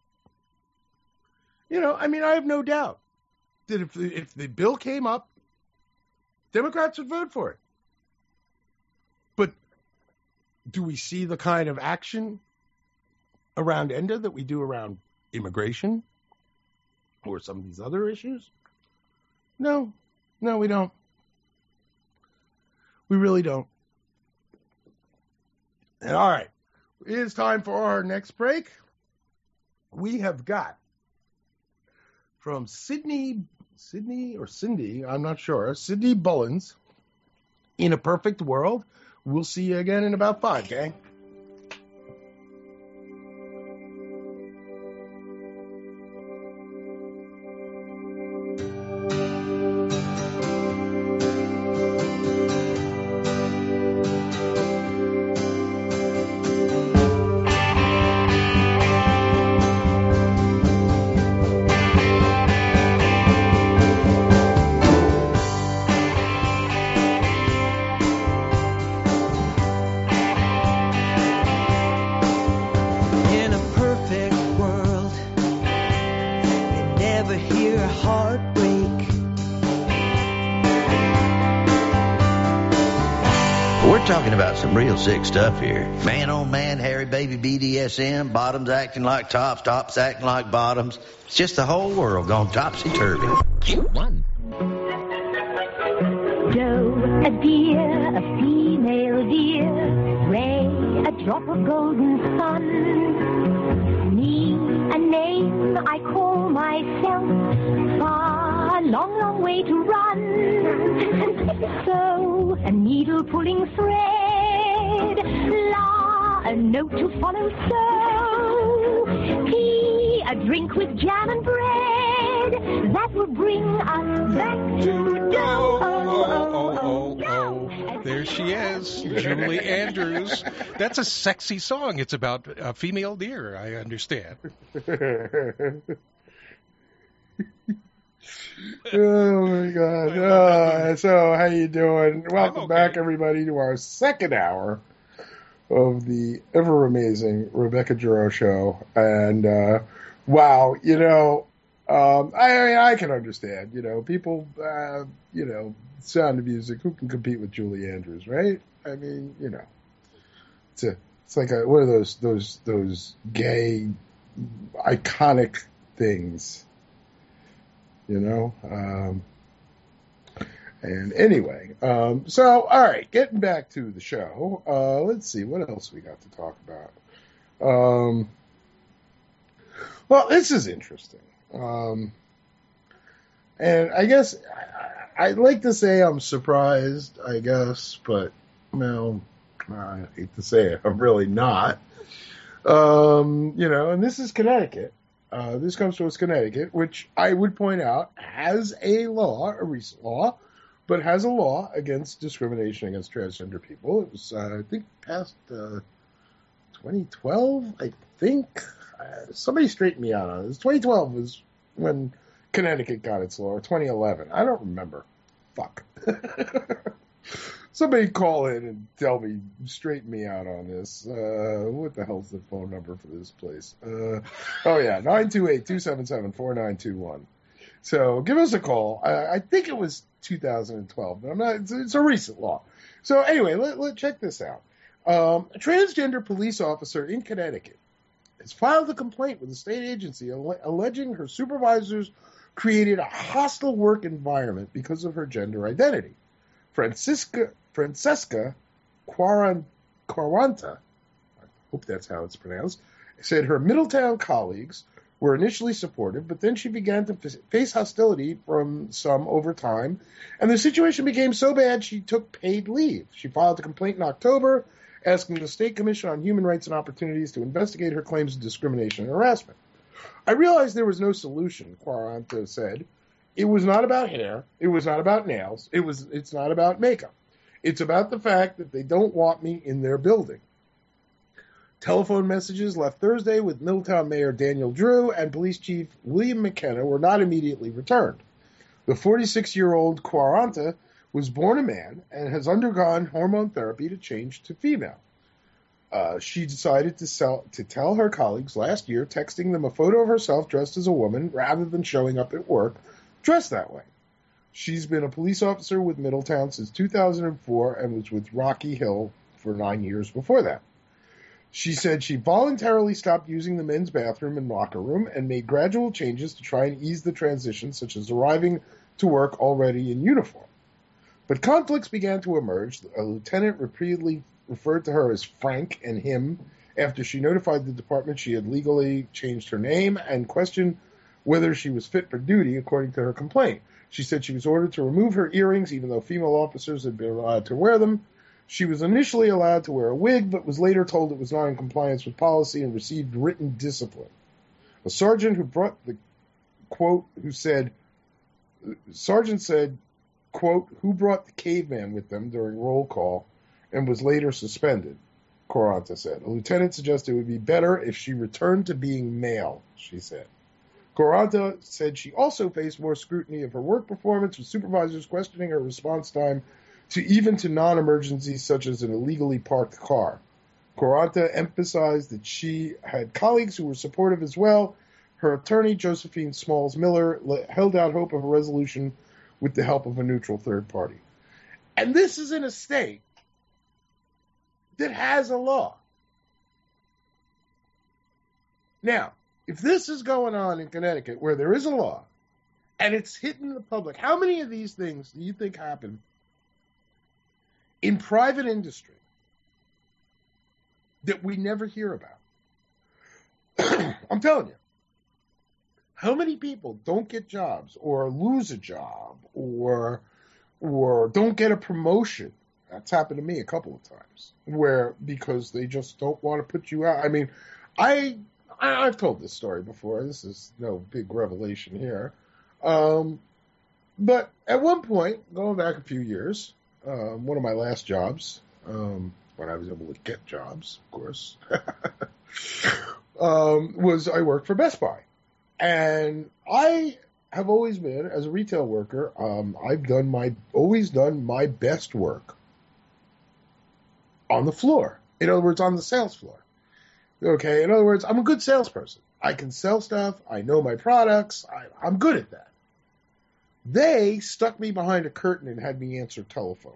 You know, I mean, I have no doubt that if the, if the bill came up, Democrats would vote for it. But do we see the kind of action around ENDA that we do around immigration or some of these other issues? No, no, we don't. We really don't. And all right, it is time for our next break. We have got from Sydney, Sydney or Cindy, I'm not sure, Sydney Bullins, In a Perfect World. We'll see you again in about five, gang. Some real sick stuff here. Man on man, hairy baby B D S M, bottoms acting like tops, tops acting like bottoms. It's just the whole world gone topsy-turvy. One. Joe, a deer, a female deer. Ray, a drop of golden sun. Me, a name I call myself. Far, long, long way to run. So, a needle pulling thread. La, a note to follow. So, P, a drink with jam and bread. That will bring us back to Joe. Oh, oh, oh, oh, oh. There There she is, Julie Andrews. That's a sexy song. It's about a female deer, I understand. Oh my God! Uh, so how you doing? Welcome okay. back, everybody, to our second hour of the ever amazing Rebecca Giroux show. And uh, wow, you know, um, I, I mean, I can understand. You know, people, uh, you know, Sound of Music. Who can compete with Julie Andrews, right? I mean, you know, it's a, it's like a, one of those those those gay iconic things. You know, um, and anyway, um, so, all right, getting back to the show, uh, let's see, what else we got to talk about? Um, well, this is interesting. Um, and I guess I, I'd like to say I'm surprised, I guess, but, well, I hate to say it, I'm really not. Um, you know, and this is Connecticut. Uh, this comes from Connecticut, which I would point out has a law, a recent law, but has a law against discrimination against transgender people. It was, uh, I think, passed uh, twenty twelve, I think. Uh, somebody straightened me out on this. twenty twelve was when Connecticut got its law, or twenty eleven. I don't remember. Fuck. Somebody call in and tell me, straighten me out on this. Uh, what the hell's the phone number for this place? Uh, oh, yeah, nine two eight, two seven seven, four nine two one. So give us a call. I, I think it was two thousand twelve, but I'm not. It's, it's a recent law. So anyway, let, let check this out. Um, a transgender police officer in Connecticut has filed a complaint with the state agency alle- alleging her supervisors created a hostile work environment because of her gender identity. Francisca Francesca Quaran, Quaranta, I hope that's how it's pronounced, said her Middletown colleagues were initially supportive, but then she began to f- face hostility from some over time, and the situation became so bad she took paid leave. She filed a complaint in October, asking the State Commission on Human Rights and Opportunities to investigate her claims of discrimination and harassment. I realized there was no solution, Quaranta said. It was not about hair. It was not about nails. It was. It's not about makeup. It's about the fact that they don't want me in their building. Telephone messages left Thursday with Middletown Mayor Daniel Drew and Police Chief William McKenna were not immediately returned. The forty-six-year-old Quaranta was born a man and has undergone hormone therapy to change to female. Uh, she decided to, sell, to tell her colleagues last year, texting them a photo of herself dressed as a woman rather than showing up at work dressed that way. She's been a police officer with Middletown since two thousand four and was with Rocky Hill for nine years before that. She said she voluntarily stopped using the men's bathroom and locker room and made gradual changes to try and ease the transition, such as arriving to work already in uniform. But conflicts began to emerge. A lieutenant repeatedly referred to her as Frank and him after she notified the department she had legally changed her name and questioned whether she was fit for duty, according to her complaint. She said she was ordered to remove her earrings, even though female officers had been allowed to wear them. She was initially allowed to wear a wig, but was later told it was not in compliance with policy and received written discipline. A sergeant who brought the quote, who said, Sergeant said, quote, who brought the caveman with them during roll call and was later suspended, Quaranta said. A lieutenant suggested it would be better if she returned to being male, she said. Quaranta said she also faced more scrutiny of her work performance, with supervisors questioning her response time to even to non-emergencies such as an illegally parked car. Quaranta emphasized that she had colleagues who were supportive as well. Her attorney, Josephine Smalls Miller, held out hope of a resolution with the help of a neutral third party. And this is in a state that has a law. Now, if this is going on in Connecticut where there is a law and it's hitting the public, how many of these things do you think happen in private industry that we never hear about? I'm telling you. How many people don't get jobs or lose a job or or don't get a promotion? That's happened to me a couple of times where because they just don't want to put you out. I mean, I, I I've told this story before. This is no big revelation here. Um, but at one point, going back a few years, um, one of my last jobs, um, when I was able to get jobs, of course, um, was I worked for Best Buy. And I have always been, as a retail worker, um, I've done my, always done my best work on the floor. In other words, on the sales floor. Okay, in other words, I'm a good salesperson. I can sell stuff. I know my products. I, I'm good at that. They stuck me behind a curtain and had me answer telephones.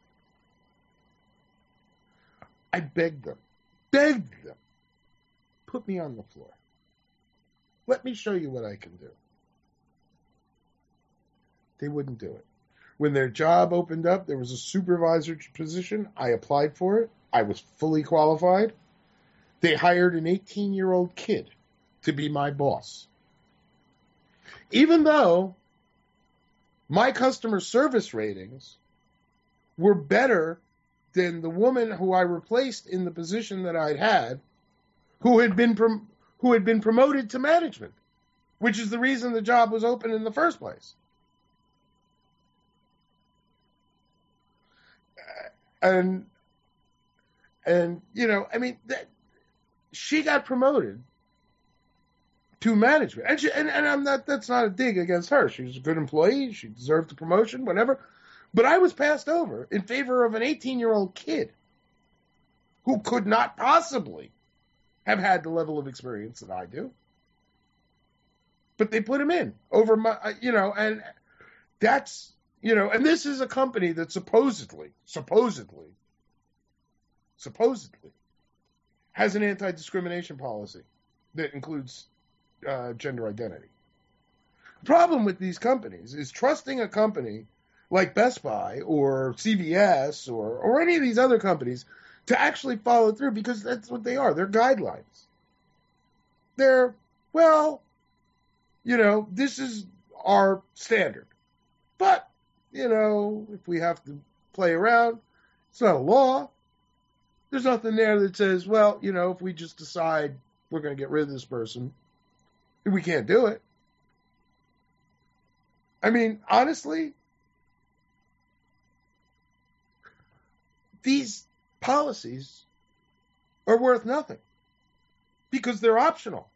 I begged them, begged them, put me on the floor. Let me show you what I can do. They wouldn't do it. When their job opened up, there was a supervisor position. I applied for it. I was fully qualified. They hired an eighteen-year-old kid to be my boss. Even though my customer service ratings were better than the woman who I replaced in the position that I'd had, who had been prom- who had been promoted to management, which is the reason the job was open in the first place. And, and you know, I mean, that, she got promoted to management. And, she, and, and I'm not, that's not a dig against her. She was a good employee. She deserved the promotion, whatever. But I was passed over in favor of an eighteen-year-old kid who could not possibly have had the level of experience that I do. But they put him in over my, you know, and that's, you know, and this is a company that supposedly, supposedly, supposedly has an anti-discrimination policy that includes uh, gender identity. The problem with these companies is trusting a company like Best Buy or C V S or, or any of these other companies to actually follow through, because that's what they are. They're guidelines. They're, well, you know, this is our standard. But, you know, if we have to play around, it's not a law. There's nothing there that says, well, you know, if we just decide we're going to get rid of this person, we can't do it. I mean, honestly, these policies are worth nothing because they're optional.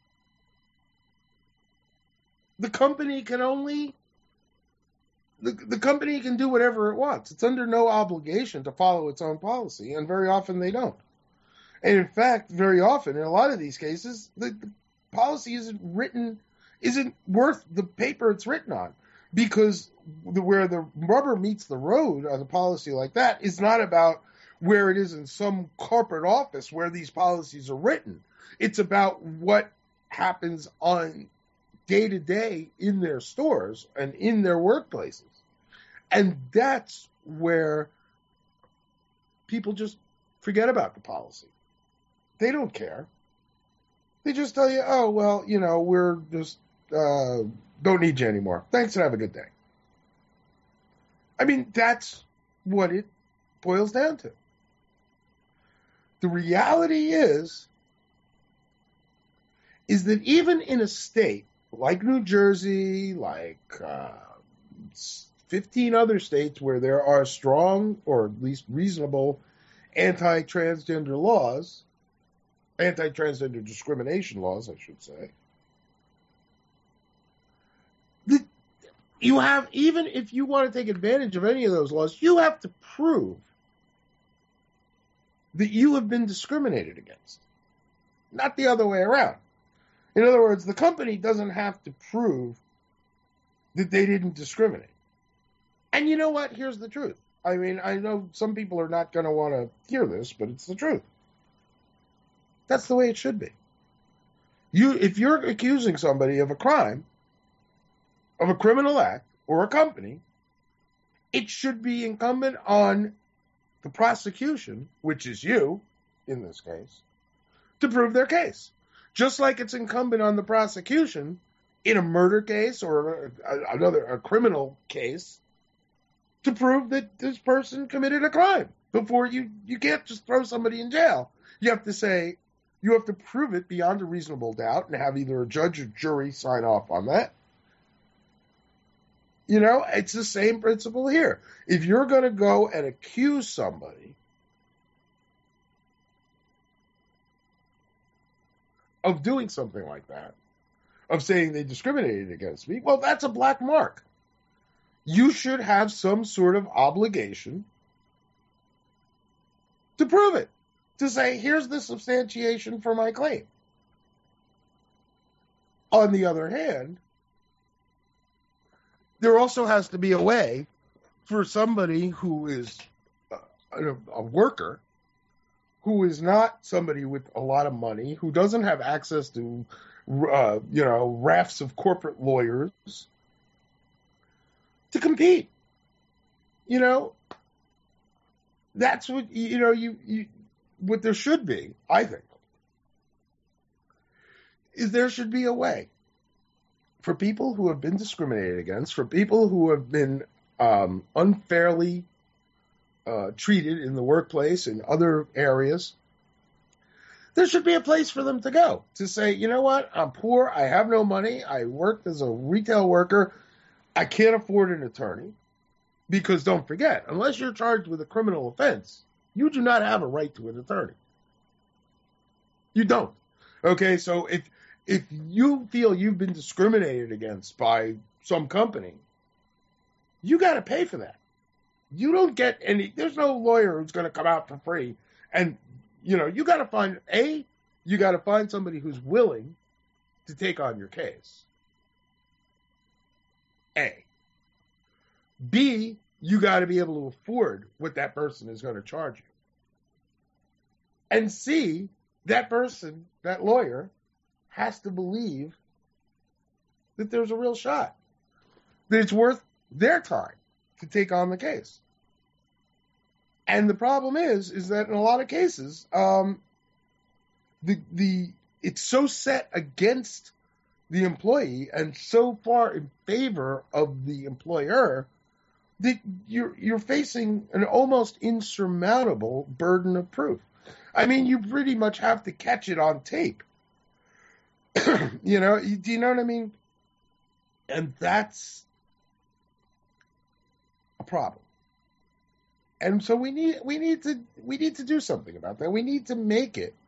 The company can only, the, the company can do whatever it wants. It's under no obligation to follow its own policy, and very often they don't. And in fact, very often, in a lot of these cases, the, the policy isn't written, isn't worth the paper it's written on, because the, where the rubber meets the road on a policy like that is not about where it is in some corporate office where these policies are written. It's about what happens on day to day in their stores and in their workplaces. And that's where people just forget about the policy. They don't care. They just tell you, oh, well, you know, we're just, uh, don't need you anymore. Thanks and have a good day. I mean, that's what it boils down to. The reality is, is that even in a state like New Jersey, like uh, fifteen other states where there are strong or at least reasonable anti-transgender laws, anti-transgender discrimination laws, I should say, that you have, even if you want to take advantage of any of those laws, you have to prove that you have been discriminated against, not the other way around. In other words, the company doesn't have to prove that they didn't discriminate. And you know what? Here's the truth. I mean, I know some people are not going to want to hear this, but it's the truth. That's the way it should be. You, if you're accusing somebody of a crime, of a criminal act, or a company, it should be incumbent on the prosecution, which is you, in this case, to prove their case. Just like it's incumbent on the prosecution in a murder case or a, a, another a criminal case to prove that this person committed a crime. Before you, you can't just throw somebody in jail. You have to say, you have to prove it beyond a reasonable doubt and have either a judge or jury sign off on that. You know, it's the same principle here. If you're going to go and accuse somebody of doing something like that, of saying they discriminated against me, well, that's a black mark. You should have some sort of obligation to prove it, to say, here's the substantiation for my claim. On the other hand, there also has to be a way for somebody who is a, a worker, who is not somebody with a lot of money, who doesn't have access to, uh, you know, rafts of corporate lawyers, to compete. You know, that's what, you know, you, you what there should be, I think, is there should be a way for people who have been discriminated against, for people who have been um, unfairly uh, treated in the workplace and other areas. There should be a place for them to go to say, you know what, I'm poor, I have no money, I worked as a retail worker, I can't afford an attorney. Because don't forget, unless you're charged with a criminal offense, you do not have a right to an attorney. You don't. Okay, so if if you feel you've been discriminated against by some company, you got to pay for that. You don't get any, there's no lawyer who's going to come out for free. And, you know, you got to find, A, you got to find somebody who's willing to take on your case. A. B, you got to be able to afford what that person is going to charge you. And C, that person, that lawyer, has to believe that there's a real shot, that it's worth their time to take on the case. And the problem is, is that in a lot of cases, um, the the it's so set against the employee and so far in favor of the employer that you're you're facing an almost insurmountable burden of proof. I mean, you pretty much have to catch it on tape. You know, do you know what I mean? And that's a problem. And so we need we need to we need to do something about that. We need to make it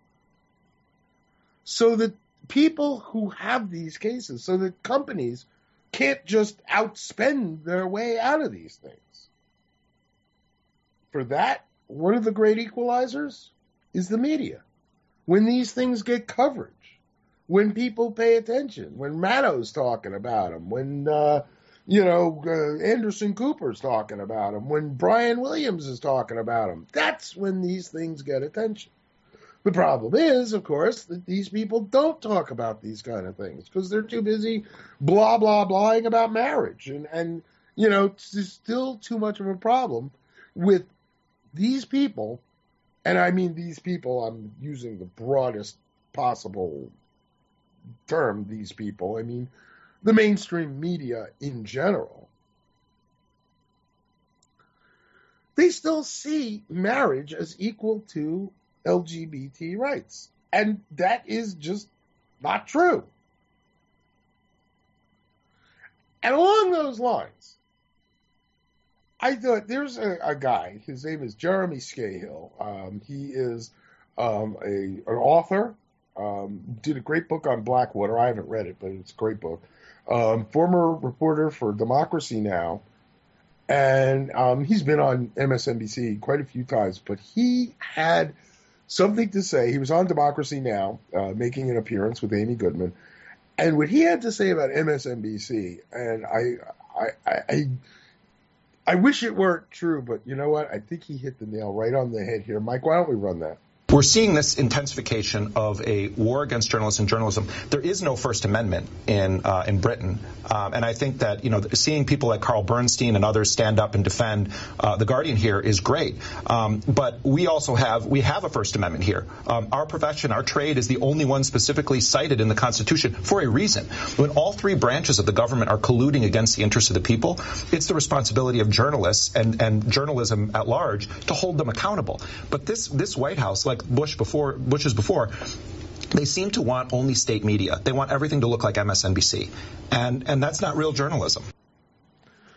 so that people who have these cases, so that companies can't just outspend their way out of these things. For that, one of the great equalizers is the media. When these things get coverage, when people pay attention, when Maddow's talking about them, when, uh, you know, uh, Anderson Cooper's talking about them, when Brian Williams is talking about them, that's when these things get attention. The problem is, of course, that these people don't talk about these kind of things because they're too busy blah, blah, blahing about marriage. And, and, you know, it's still too much of a problem with these people. And I mean these people, I'm using the broadest possible term, these people. I mean the mainstream media in general. They still see marriage as equal to L G B T rights. And that is just not true. And along those lines, I thought there's a, a guy, his name is Jeremy Scahill. Um, he is um, a an author, um, did a great book on Blackwater. I haven't read it, but it's a great book. Um, former reporter for Democracy Now! And um, he's been on M S N B C quite a few times, but he had something to say. He was on Democracy Now! Uh, making an appearance with Amy Goodman. And what he had to say about M S N B C, and I, I, I, I I wish it weren't true, but you know what? I think he hit the nail right on the head here. Mike, why don't we run that? We're seeing this intensification of a war against journalists and journalism. There is no First Amendment in uh, in Britain, um, and I think that you know seeing people like Carl Bernstein and others stand up and defend uh, the Guardian here is great. Um, but we also have we have a First Amendment here. Um, our profession, our trade, is the only one specifically cited in the Constitution for a reason. When all three branches of the government are colluding against the interests of the people, it's the responsibility of journalists and and journalism at large to hold them accountable. But this this White House, like Bush before, Bush's before, they seem to want only state media. They want everything to look like M S N B C, and and that's not real journalism.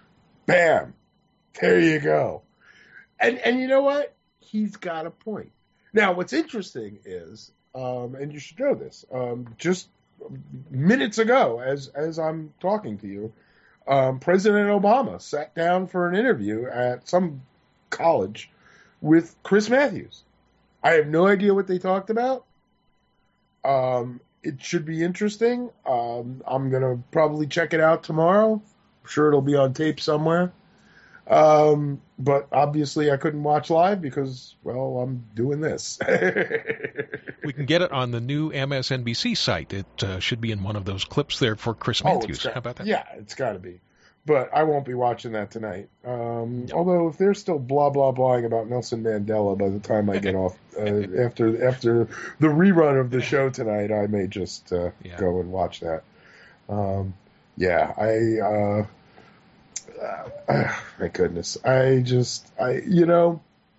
Bam. There you go. And and you know what? He's got a point. Now, what's interesting is, um, and you should know this, um, just minutes ago, as as I'm talking to you, um, President Obama sat down for an interview at some college with Chris Matthews. I have no idea what they talked about. Um, it should be interesting. Um, I'm going to probably check it out tomorrow. I'm sure it'll be on tape somewhere. Um, but obviously I couldn't watch live because, well, I'm doing this. We can get it on the new M S N B C site. It uh, should be in one of those clips there for Chris Matthews. Oh, got, How about that? Yeah, it's got to be. But I won't be watching that tonight. Um, no. Although if they're still blah, blah, blahing about Nelson Mandela by the time I get off, uh, after after the rerun of the show tonight, I may just uh, yeah. go and watch that. Um, yeah, I... Uh, Uh, my goodness. I just, I, you know,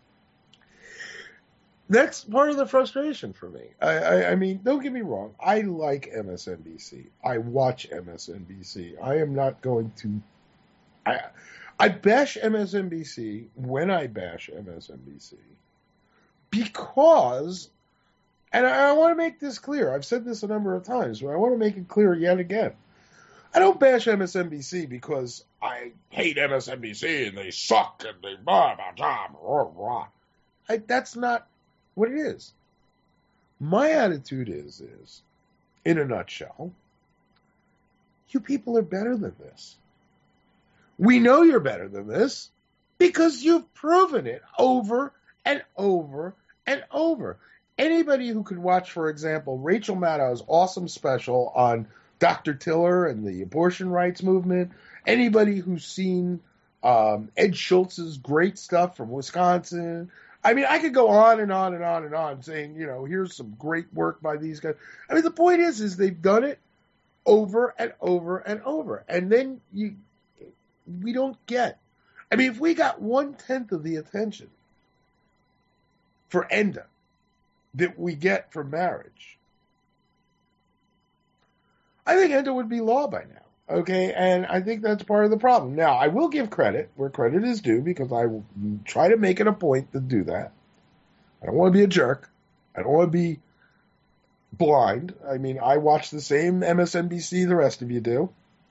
that's part of the frustration for me. I, I, I mean, don't get me wrong. I like M S N B C. I watch M S N B C. I am not going to, I, I bash M S N B C when I bash M S N B C because, and I, I want to make this clear. I've said this a number of times, but I want to make it clear yet again. I don't bash M S N B C because I hate M S N B C and they suck and they blah, blah, blah, blah, blah. I, that's not what it is. My attitude is, is, in a nutshell, you people are better than this. We know you're better than this because you've proven it over and over and over. Anybody who could watch, for example, Rachel Maddow's awesome special on Doctor Tiller and the abortion rights movement, anybody who's seen um, Ed Schultz's great stuff from Wisconsin. I mean, I could go on and on and on and on saying, you know, here's some great work by these guys. I mean, the point is, is they've done it over and over and over. And then you, we don't get, I mean, if we got one tenth of the attention for Enda that we get for marriage, I think Enda would be law by now, okay? And I think that's part of the problem. Now, I will give credit where credit is due because I try to make it a point to do that. I don't want to be a jerk. I don't want to be blind. I mean, I watch the same M S N B C the rest of you do.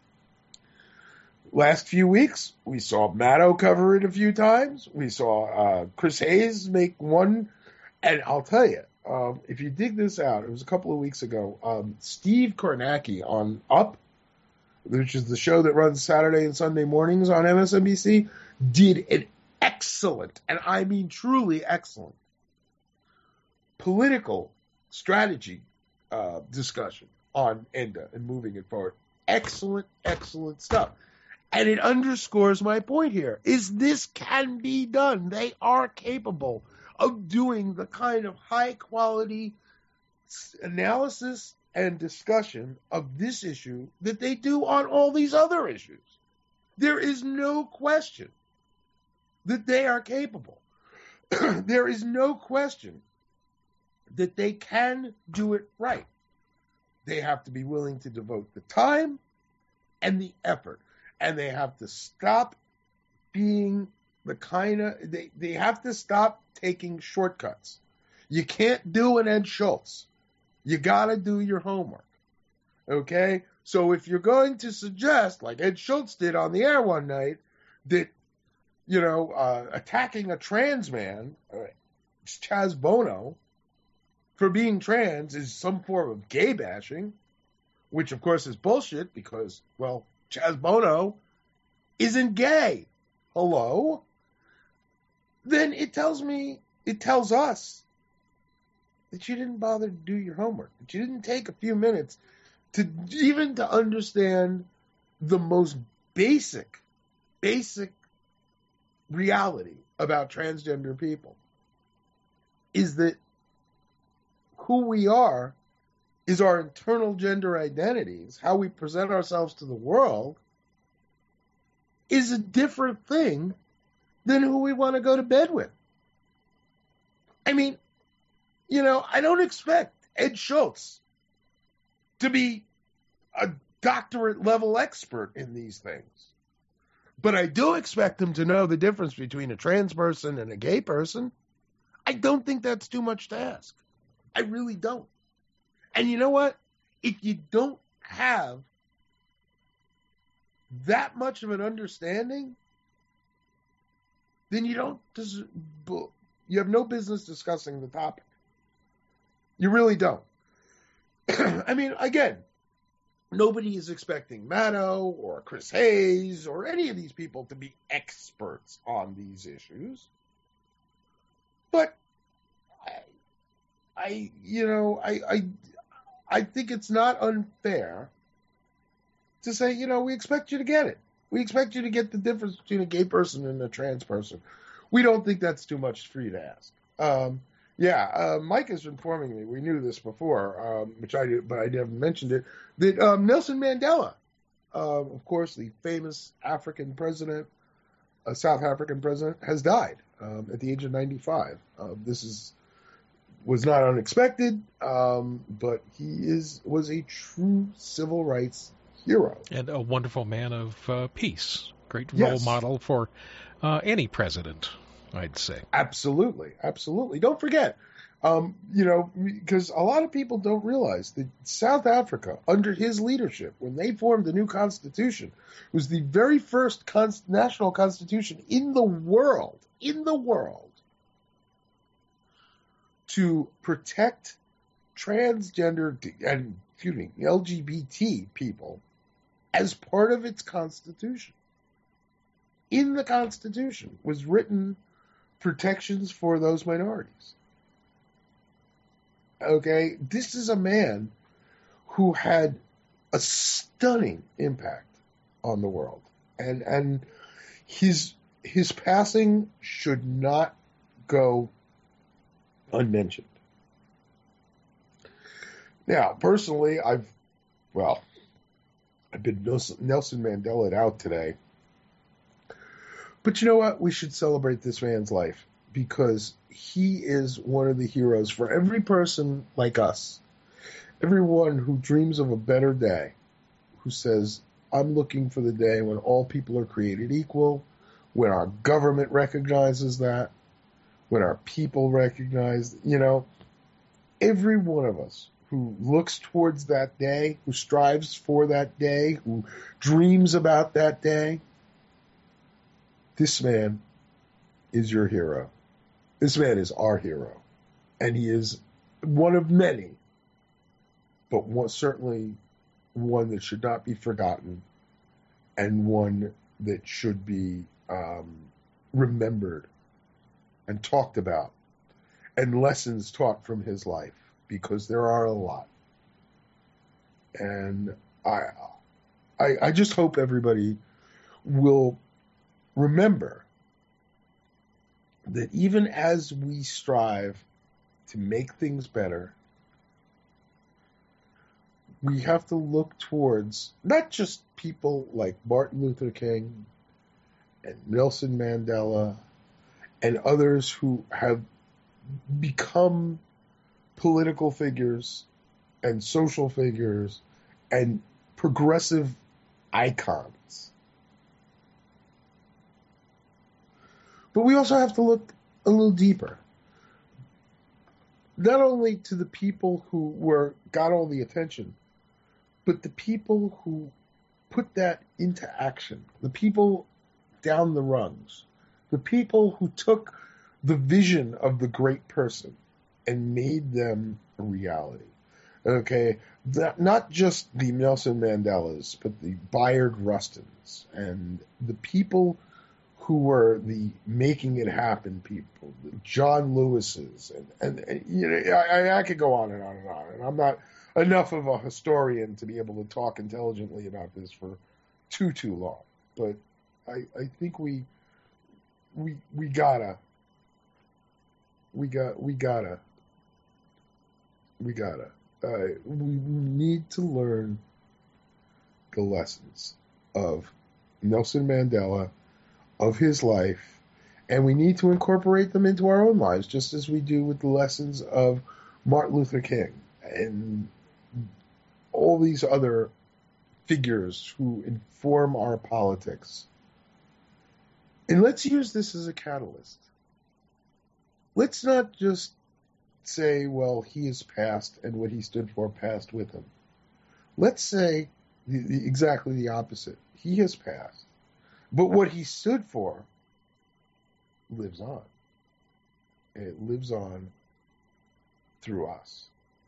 Last few weeks, we saw Maddow cover it a few times. We saw uh, Chris Hayes make one. And I'll tell you, Um, if you dig this out, it was a couple of weeks ago. Um, Steve Kornacki on Up, which is the show that runs Saturday and Sunday mornings on M S N B C, did an excellent, and I mean truly excellent, political strategy uh, discussion on Enda and moving it forward. Excellent, excellent stuff. And it underscores my point here, is this can be done. They are capable of doing the kind of high-quality analysis and discussion of this issue that they do on all these other issues. There is no question that they are capable. There is no question that they can do it right. They have to be willing to devote the time and the effort, and they have to stop being the kind of, they, they have to stop taking shortcuts. You can't do an Ed Schultz. You got to do your homework. Okay? So if you're going to suggest, like Ed Schultz did on the air one night, that, you know, uh, attacking a trans man, uh, Chaz Bono, for being trans is some form of gay bashing, which of course is bullshit because, well, Chaz Bono isn't gay. Hello? Then it tells me, it tells us that you didn't bother to do your homework, that you didn't take a few minutes to even to understand the most basic, basic reality about transgender people is that who we are is our internal gender identities, how we present ourselves to the world is a different thing than who we want to go to bed with. I mean, you know, I don't expect Ed Schultz to be a doctorate level expert in these things. But I do expect them to know the difference between a trans person and a gay person. I don't think that's too much to ask. I really don't. And you know what? If you don't have that much of an understanding, then you don't des- you have no business discussing the topic. You really don't. I mean, again, nobody is expecting Maddow or Chris Hayes or any of these people to be experts on these issues. But I, I you know, I, I, I think it's not unfair to say, you know, we expect you to get it. We expect you to get the difference between a gay person and a trans person. We don't think that's too much for you to ask. Um, yeah, uh, Mike is informing me. We knew this before, um, which I did, but I never mentioned it. That um, Nelson Mandela, uh, of course, the famous African president, a South African president, has died um, at the age of ninety-five. Uh, this is was not unexpected, um, but he is was a true civil rights hero and a wonderful man of uh, peace. Great yes. role model for uh, any president, I'd say. Absolutely, absolutely. Don't forget, um, you know, because a lot of people don't realize that South Africa, under his leadership, when they formed the new constitution, was the very first const- national constitution in the world, in the world, to protect transgender and, excuse me, L G B T people as part of its constitution. In the Constitution was written protections for those minorities. Okay, this is a man who had a stunning impact on the world, and and his his passing should not go unmentioned. Now, personally, I've well, I've been Nelson Mandela out today. But you know what? We should celebrate this man's life because he is one of the heroes for every person like us, everyone who dreams of a better day, who says, I'm looking for the day when all people are created equal, when our government recognizes that, when our people recognize, you know, every one of us who looks towards that day, who strives for that day, who dreams about that day, this man is your hero. This man is our hero. And he is one of many, but one, certainly one that should not be forgotten and one that should be um, remembered and talked about and lessons taught from his life, because there are a lot. And I, I, I just hope everybody will remember that even as we strive to make things better, we have to look towards not just people like Martin Luther King and Nelson Mandela and others who have become political figures and social figures and progressive icons. But we also have to look a little deeper. Not only to the people who were got all the attention, but the people who put that into action, the people down the rungs, the people who took the vision of the great person and made them a reality. Okay, that, not just the Nelson Mandelas, but the Bayard Rustins and the people who were the making it happen people, the John Lewis's, and, and, and you know, I, I could go on and on and on. And I'm not enough of a historian to be able to talk intelligently about this for too too long. But I, I think we we we gotta we got we gotta we gotta uh, we need to learn the lessons of Nelson Mandela, of his life, and we need to incorporate them into our own lives, just as we do with the lessons of Martin Luther King and all these other figures who inform our politics. And let's use this as a catalyst. Let's not just say, well, he is passed and what he stood for passed with him. Let's say the, the, exactly the opposite. He has passed, but what he stood for lives on. And it lives on through us.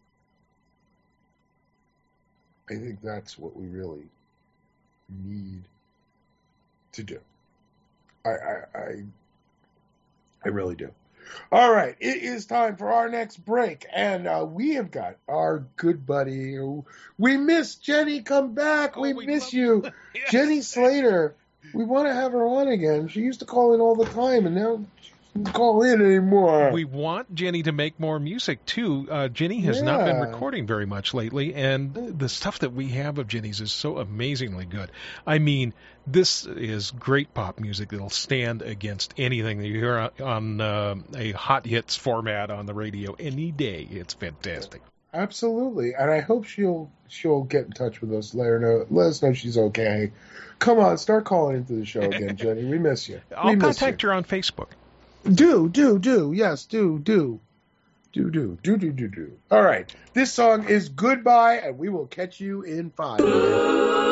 I think that's what we really need to do. I, I, I, I really do. All right, it is time for our next break, and uh, we have got our good buddy. We miss Jenny. Come back. We, oh, we miss you, yes. Jenny Slater. We want to have her on again. She used to call in all the time, and now she doesn't call in anymore. We want Jenny to make more music, too. Uh, Jenny has yeah. not been recording very much lately, and the stuff that we have of Jenny's is so amazingly good. I mean, this is great pop music that'll stand against anything that you hear on uh, a hot hits format on the radio any day. It's fantastic. Absolutely, and I hope she'll she'll get in touch with us. Let her know. Let us know she's okay. Come on, start calling into the show again, Jenny. We miss you. We I'll miss contact you. her on Facebook. Do do do yes do do do do do do do do. All right, this song is Goodbye, and we will catch you in five minutes.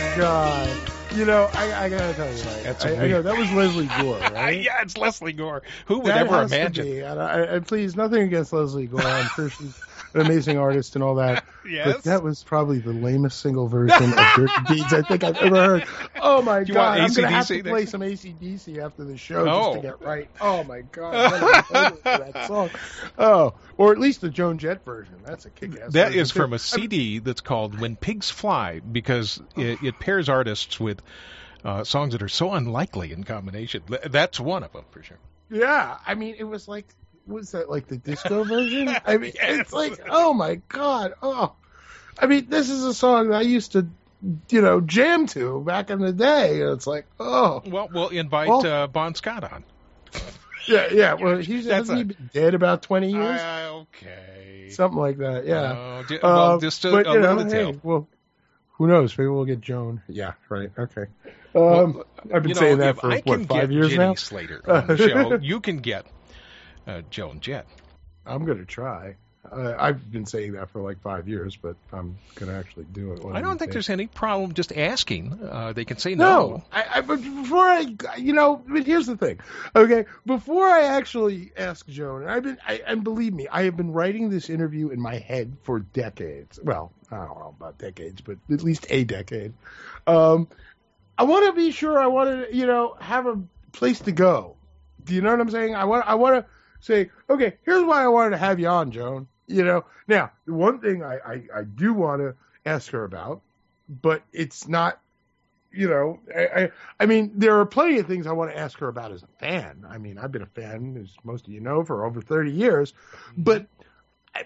God. You know, I, I gotta tell you, Mike, That's I, a I know that was Leslie Gore, right? yeah, it's Leslie Gore. Who would that ever has imagine? To be. And, I, and please, nothing against Leslie Gore. I'm sure she's an amazing artist and all that. Yes. But that was probably the lamest single version of Dirty Deeds I think I've ever heard. Oh my you God! want I'm gonna have to there? play some A C D C after the show Oh. just to get right. Oh my God! What a for that song. Oh, or at least the Joan Jett version. That's a kick-ass. That version is too. from a C D that's called When Pigs Fly, because it, it pairs artists with uh, songs that are so unlikely in combination. That's one of them, for sure. Yeah, I mean, it was like, was that like the disco version? I mean, it's like, oh my God, oh. I mean, this is a song that I used to, you know, jam to back in the day. And it's like, oh. Well, we'll invite Well, uh, Bon Scott on. Yeah, yeah. Well, he's That's hasn't a- he been dead about twenty years? Uh, okay. Something like that. Yeah. Uh, ju- well, Uh, just a, but, a you little know, detail. hey, well, who knows? Maybe we'll get Joan. Yeah, right. Okay. Um, Well, I've been you know, saying that if for I what, can five get years Jenny now. Slater on the show, you can get uh, Joan Jett. I'm gonna try. Uh, I've been saying that for like five years, but I'm gonna actually do it. one I of don't these think days. there's any problem just asking. Uh, they can say No, no. I, I, but before I, you know, but here's the thing, okay? Before I actually ask Joan, and I've been, I, and believe me, I have been writing this interview in my head for decades. Well, I don't know about decades, but at least a decade. Um, I want to be sure. I want to, you know, have a place to go. Do you know what I'm saying? I want, I want to say, okay, here's why I wanted to have you on, Joan. You know, now the one thing I, I, I do want to ask her about, but it's not. You know, I, I I mean, there are plenty of things I want to ask her about as a fan. I mean, I've been a fan, as most of you know, for over thirty years. But, I,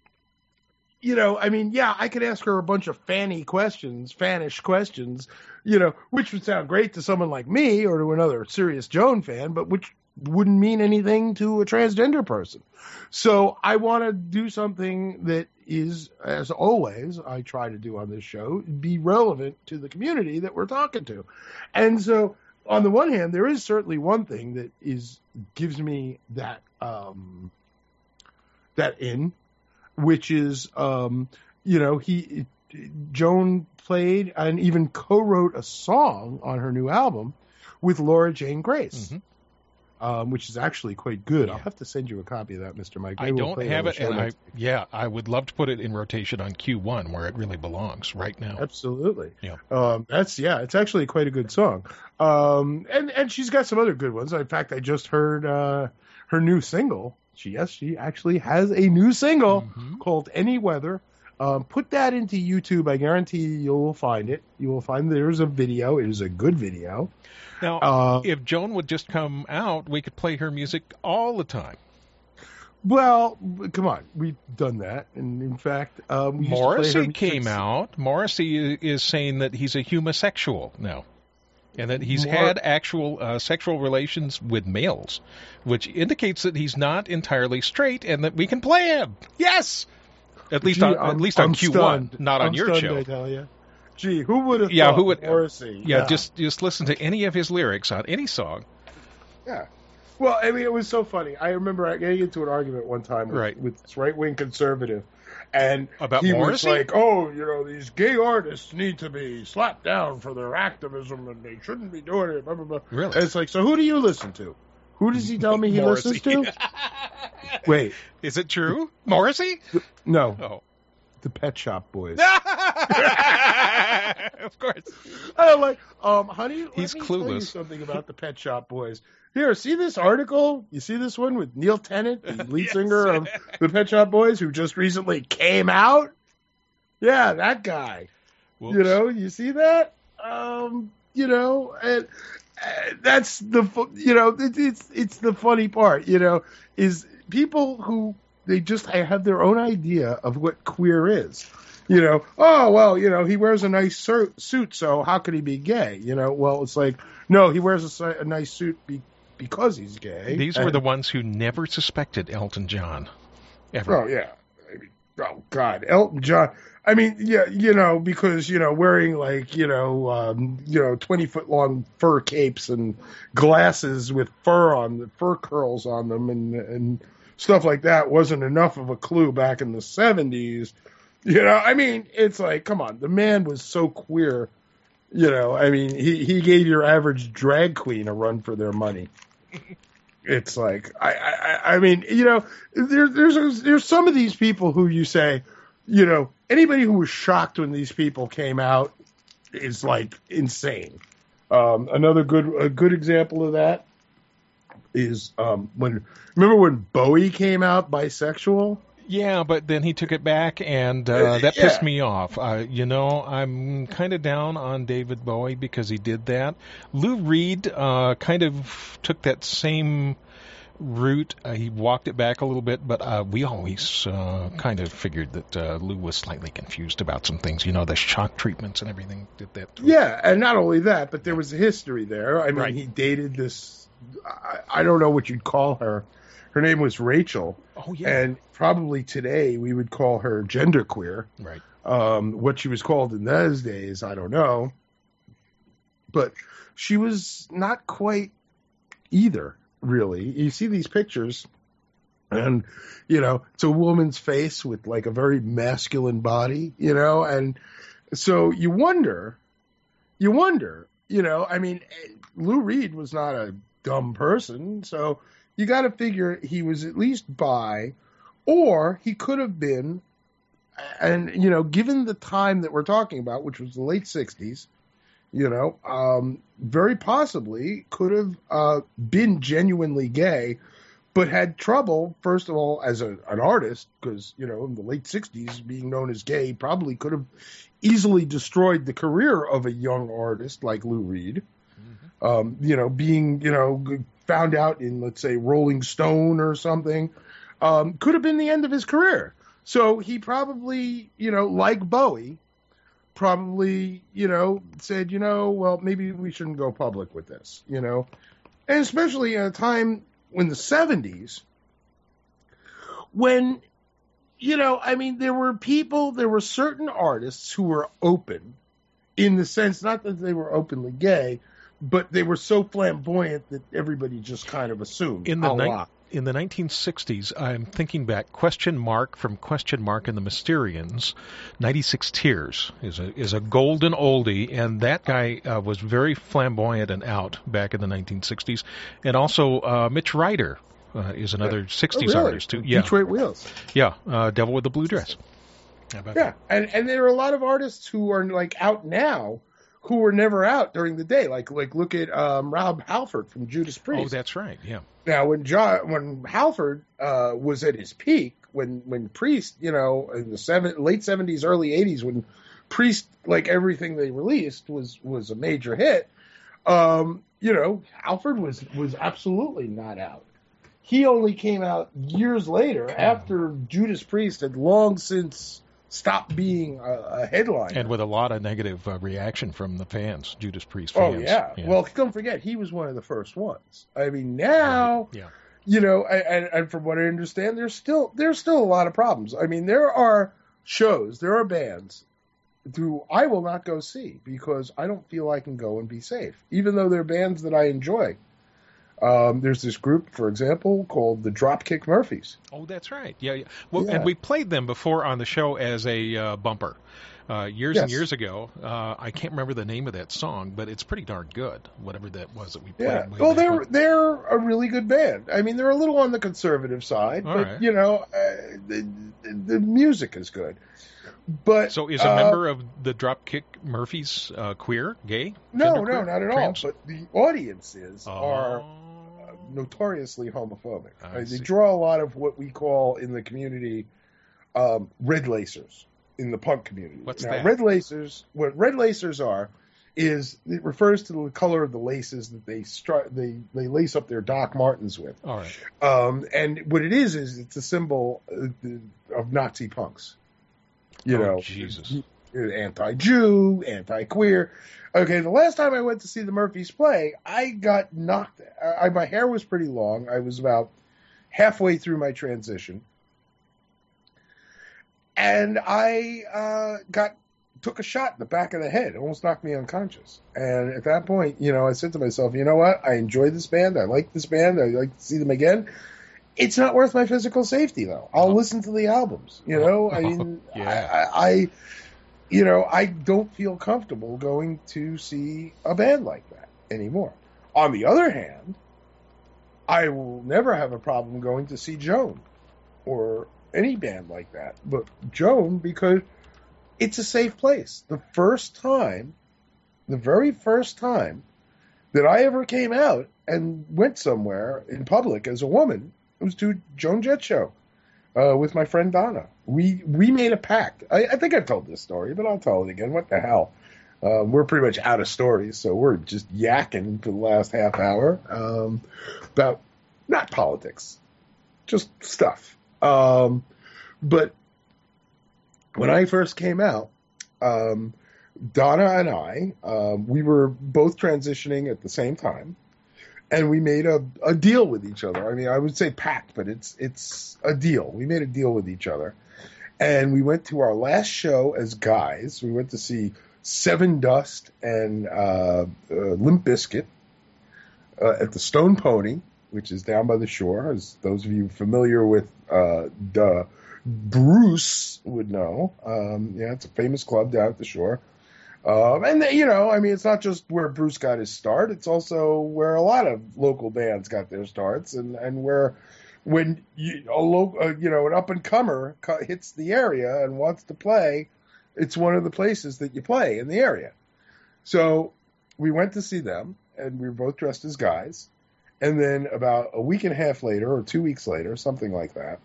you know, I mean, yeah, I could ask her a bunch of fanny questions, fanish questions, you know, which would sound great to someone like me or to another serious Joan fan, but which wouldn't mean anything to a transgender person. So I want to do something that is, as always, I try to do on this show, be relevant to the community that we're talking to. And so on the one hand, there is certainly one thing that is gives me that um, that in, which is, um, you know, he Joan played and even co-wrote a song on her new album with Laura Jane Grace. Mm-hmm. Um, which is actually quite good. Yeah. I'll have to send you a copy of that, Mister Mike. Maybe I we'll don't play have it, it, and I yeah, I would love to put it in rotation on Q one where it really belongs right now. Absolutely. Yeah. Um, that's yeah, it's actually quite a good song. Um, and and she's got some other good ones. In fact, I just heard uh, her new single. She yes, she actually has a new single mm-hmm. called Any Weather. Um, put that into YouTube. I guarantee you will find it. You will find there's a video. It is a good video. Now, uh, if Joan would just come out, we could play her music all the time. Well, come on. We've done that. And in fact, um, we Morrissey came out. Morrissey is saying that he's a homosexual now. And that he's Mor- had actual uh, sexual relations with males, which indicates that he's not entirely straight and that we can play him. Yes! At least Gee, on, I'm, at least on I'm Q one, stunned. not on I'm your stunned, show. I tell you. Gee, who would have yeah, thought who would, Morrissey? Yeah, yeah, just just listen to any of his lyrics on any song. Yeah. Well, I mean, it was so funny. I remember getting into an argument one time with, right. with this right-wing conservative, and About he Morrissey? was like, "Oh, you know, these gay artists need to be slapped down for their activism, and they shouldn't be doing it." Blah, blah, blah. Really? And it's like, so who do you listen to? Who does he tell me he Morrissey. listens to? Wait, is it true? Morrissey? No. Oh. The Pet Shop Boys. Of course. I'm like, um, honey, let He's me clueless. tell you something about the Pet Shop Boys. Here, see this article? You see this one with Neil Tennant, the lead Yes. singer of the Pet Shop Boys, who just recently came out? Yeah, that guy. Whoops. You know, you see that? Um, you know, and uh, that's the, fu- you know, it, it's it's the funny part, you know, is people who, they just have their own idea of what queer is. You know, oh, well, you know, he wears a nice sur- suit, so how could he be gay? You know, well, it's like, no, he wears a, a nice suit be- because he's gay. These and, were the ones who never suspected Elton John. Ever. Oh, yeah. I mean, oh, God, Elton John. I mean, yeah, you know, because, you know, wearing like, you know, um, you know, twenty foot long fur capes and glasses with fur on the fur curls on them and, and stuff like that wasn't enough of a clue back in the seventies. You know, I mean, it's like, come on, the man was so queer You know, I mean, he, he gave your average drag queen a run for their money. It's like, I, I, I mean, you know, there, there's there's some of these people who you say, you know, anybody who was shocked when these people came out is like insane. Um, another good a good example of that is um, when remember when Bowie came out bisexual? Yeah, but then he took it back, and uh, that yeah. pissed me off. Uh, you know, I'm kind of down on David Bowie because he did that. Lou Reed uh, kind of took that same route. Uh, he walked it back a little bit, but uh, we always uh, kind of figured that uh, Lou was slightly confused about some things. You know, the shock treatments and everything did that too. Yeah, and not only that, but there was a history there. I mean, Right. he dated this, I, I don't know what you'd call her. Her name was Rachel. Oh, yeah. And probably today we would call her genderqueer. Right. Um, what she was called in those days, I don't know. But she was not quite either, really. You see these pictures, and, you know, it's a woman's face with, like, a very masculine body, you know? And so you wonder, you wonder, you know, I mean, Lou Reed was not a dumb person, so you got to figure he was at least bi, or he could have been, and, you know, given the time that we're talking about, which was the late sixties, you know, um, very possibly could have uh, been genuinely gay, but had trouble, first of all, as a, an artist, because, you know, in the late sixties, being known as gay probably could have easily destroyed the career of a young artist like Lou Reed. Mm-hmm. Um, you know, being, you know, found out in, let's say, Rolling Stone or something, um, could have been the end of his career. So he probably, you know, like Bowie, probably, you know, said, you know, well, maybe we shouldn't go public with this, you know. And especially at a time in the seventies when, you know, I mean, there were people, there were certain artists who were open in the sense, not that they were openly gay, but they were so flamboyant that everybody just kind of assumed in the a ni- lot. In the nineteen sixties, I'm thinking back, Question Mark from Question Mark and the Mysterians, ninety-six Tears is a is a golden oldie, and that guy uh, was very flamboyant and out back in the nineteen sixties. And also uh, Mitch Ryder uh, is another sixties oh, really? artist too. Yeah, Detroit Wheels. Yeah, uh, Devil with the Blue Dress. How about Yeah, that? and and there are a lot of artists who are like out now who were never out during the day. Like like look at um, Rob Halford from Judas Priest. Oh, that's right. Yeah. Now, when John, when Halford uh, was at his peak, when when Priest, you know, in the seven, late seventies, early eighties, when Priest, like everything they released, was was a major hit, um, you know, Halford was was absolutely not out. He only came out years later, after Judas Priest had long since stopped being a, a headliner. And with a lot of negative uh, reaction from the fans, Judas Priest Oh, fans. yeah. yeah. Well, don't forget, he was one of the first ones. I mean, now, yeah. you know, and, and from what I understand, there's still there's still a lot of problems. I mean, there are shows, there are bands who I will not go see because I don't feel I can go and be safe, even though they're bands that I enjoy. Um, there's this group, for example, called the Dropkick Murphys. Oh, that's right. Yeah, yeah. Well, Yeah. and we played them before on the show as a uh, bumper uh, years and Yes. years ago. Uh, I can't remember the name of that song, but it's pretty darn good. Whatever that was that we played. Yeah. way Well, back they're when. they're a really good band. I mean, they're a little on the conservative side, All but right. you know, uh, the, the music is good. But So is a uh, member of the Dropkick Murphys uh, queer, gay? No, genderqueer, no, not at trans? all. But the audiences Oh. are notoriously homophobic. I Uh, they see. draw a lot of what we call in the community um, red lacers in the punk community. What's now, that? red lacers? What red lacers are is it refers to the color of the laces that they stri- they they lace up their Doc Martens with. All right. Um, and what it is is it's a symbol uh, of Nazi punks. You Oh, know, Jesus. anti-Jew, anti-queer. Okay, the last time I went to see the Murphys play, I got knocked. I, my hair was pretty long. I was about halfway through my transition, and I uh, got took a shot in the back of the head. It almost knocked me unconscious. And at that point, you know, I said to myself, you know what? I enjoy this band. I like this band. I like to see them again. It's not worth my physical safety, though. I'll listen to the albums. You know, I mean, Yeah. I, I you know, I don't feel comfortable going to see a band like that anymore. On the other hand, I will never have a problem going to see Joan or any band like that. But Joan, because it's a safe place. The first time, the very first time that I ever came out and went somewhere in public as a woman, it was to Joan Jett show uh, with my friend Donna. We we made a pact. I, I think I've told this story, but I'll tell it again. What the hell? Um, we're pretty much out of stories, so we're just yakking for the last half hour um, about not politics, just stuff. Um, but when I first came out, um, Donna and I, um, we were both transitioning at the same time, and we made a, a deal with each other. I mean, I would say pact, but it's it's a deal. We made a deal with each other, and we went to our last show as guys. We went to see Seven Dust and uh, uh, Limp Bizkit uh, at the Stone Pony, which is down by the shore. As those of you familiar with uh, the Bruce would know, um, yeah, it's a famous club down at the shore. Um, and, you know, I mean, it's not just where Bruce got his start. It's also where a lot of local bands got their starts, and, and where when you, a lo- uh, you know, an up-and-comer hits the area and wants to play, it's one of the places that you play in the area. So we went to see them, and we were both dressed as guys. And then about a week and a half later, or two weeks later, something like that,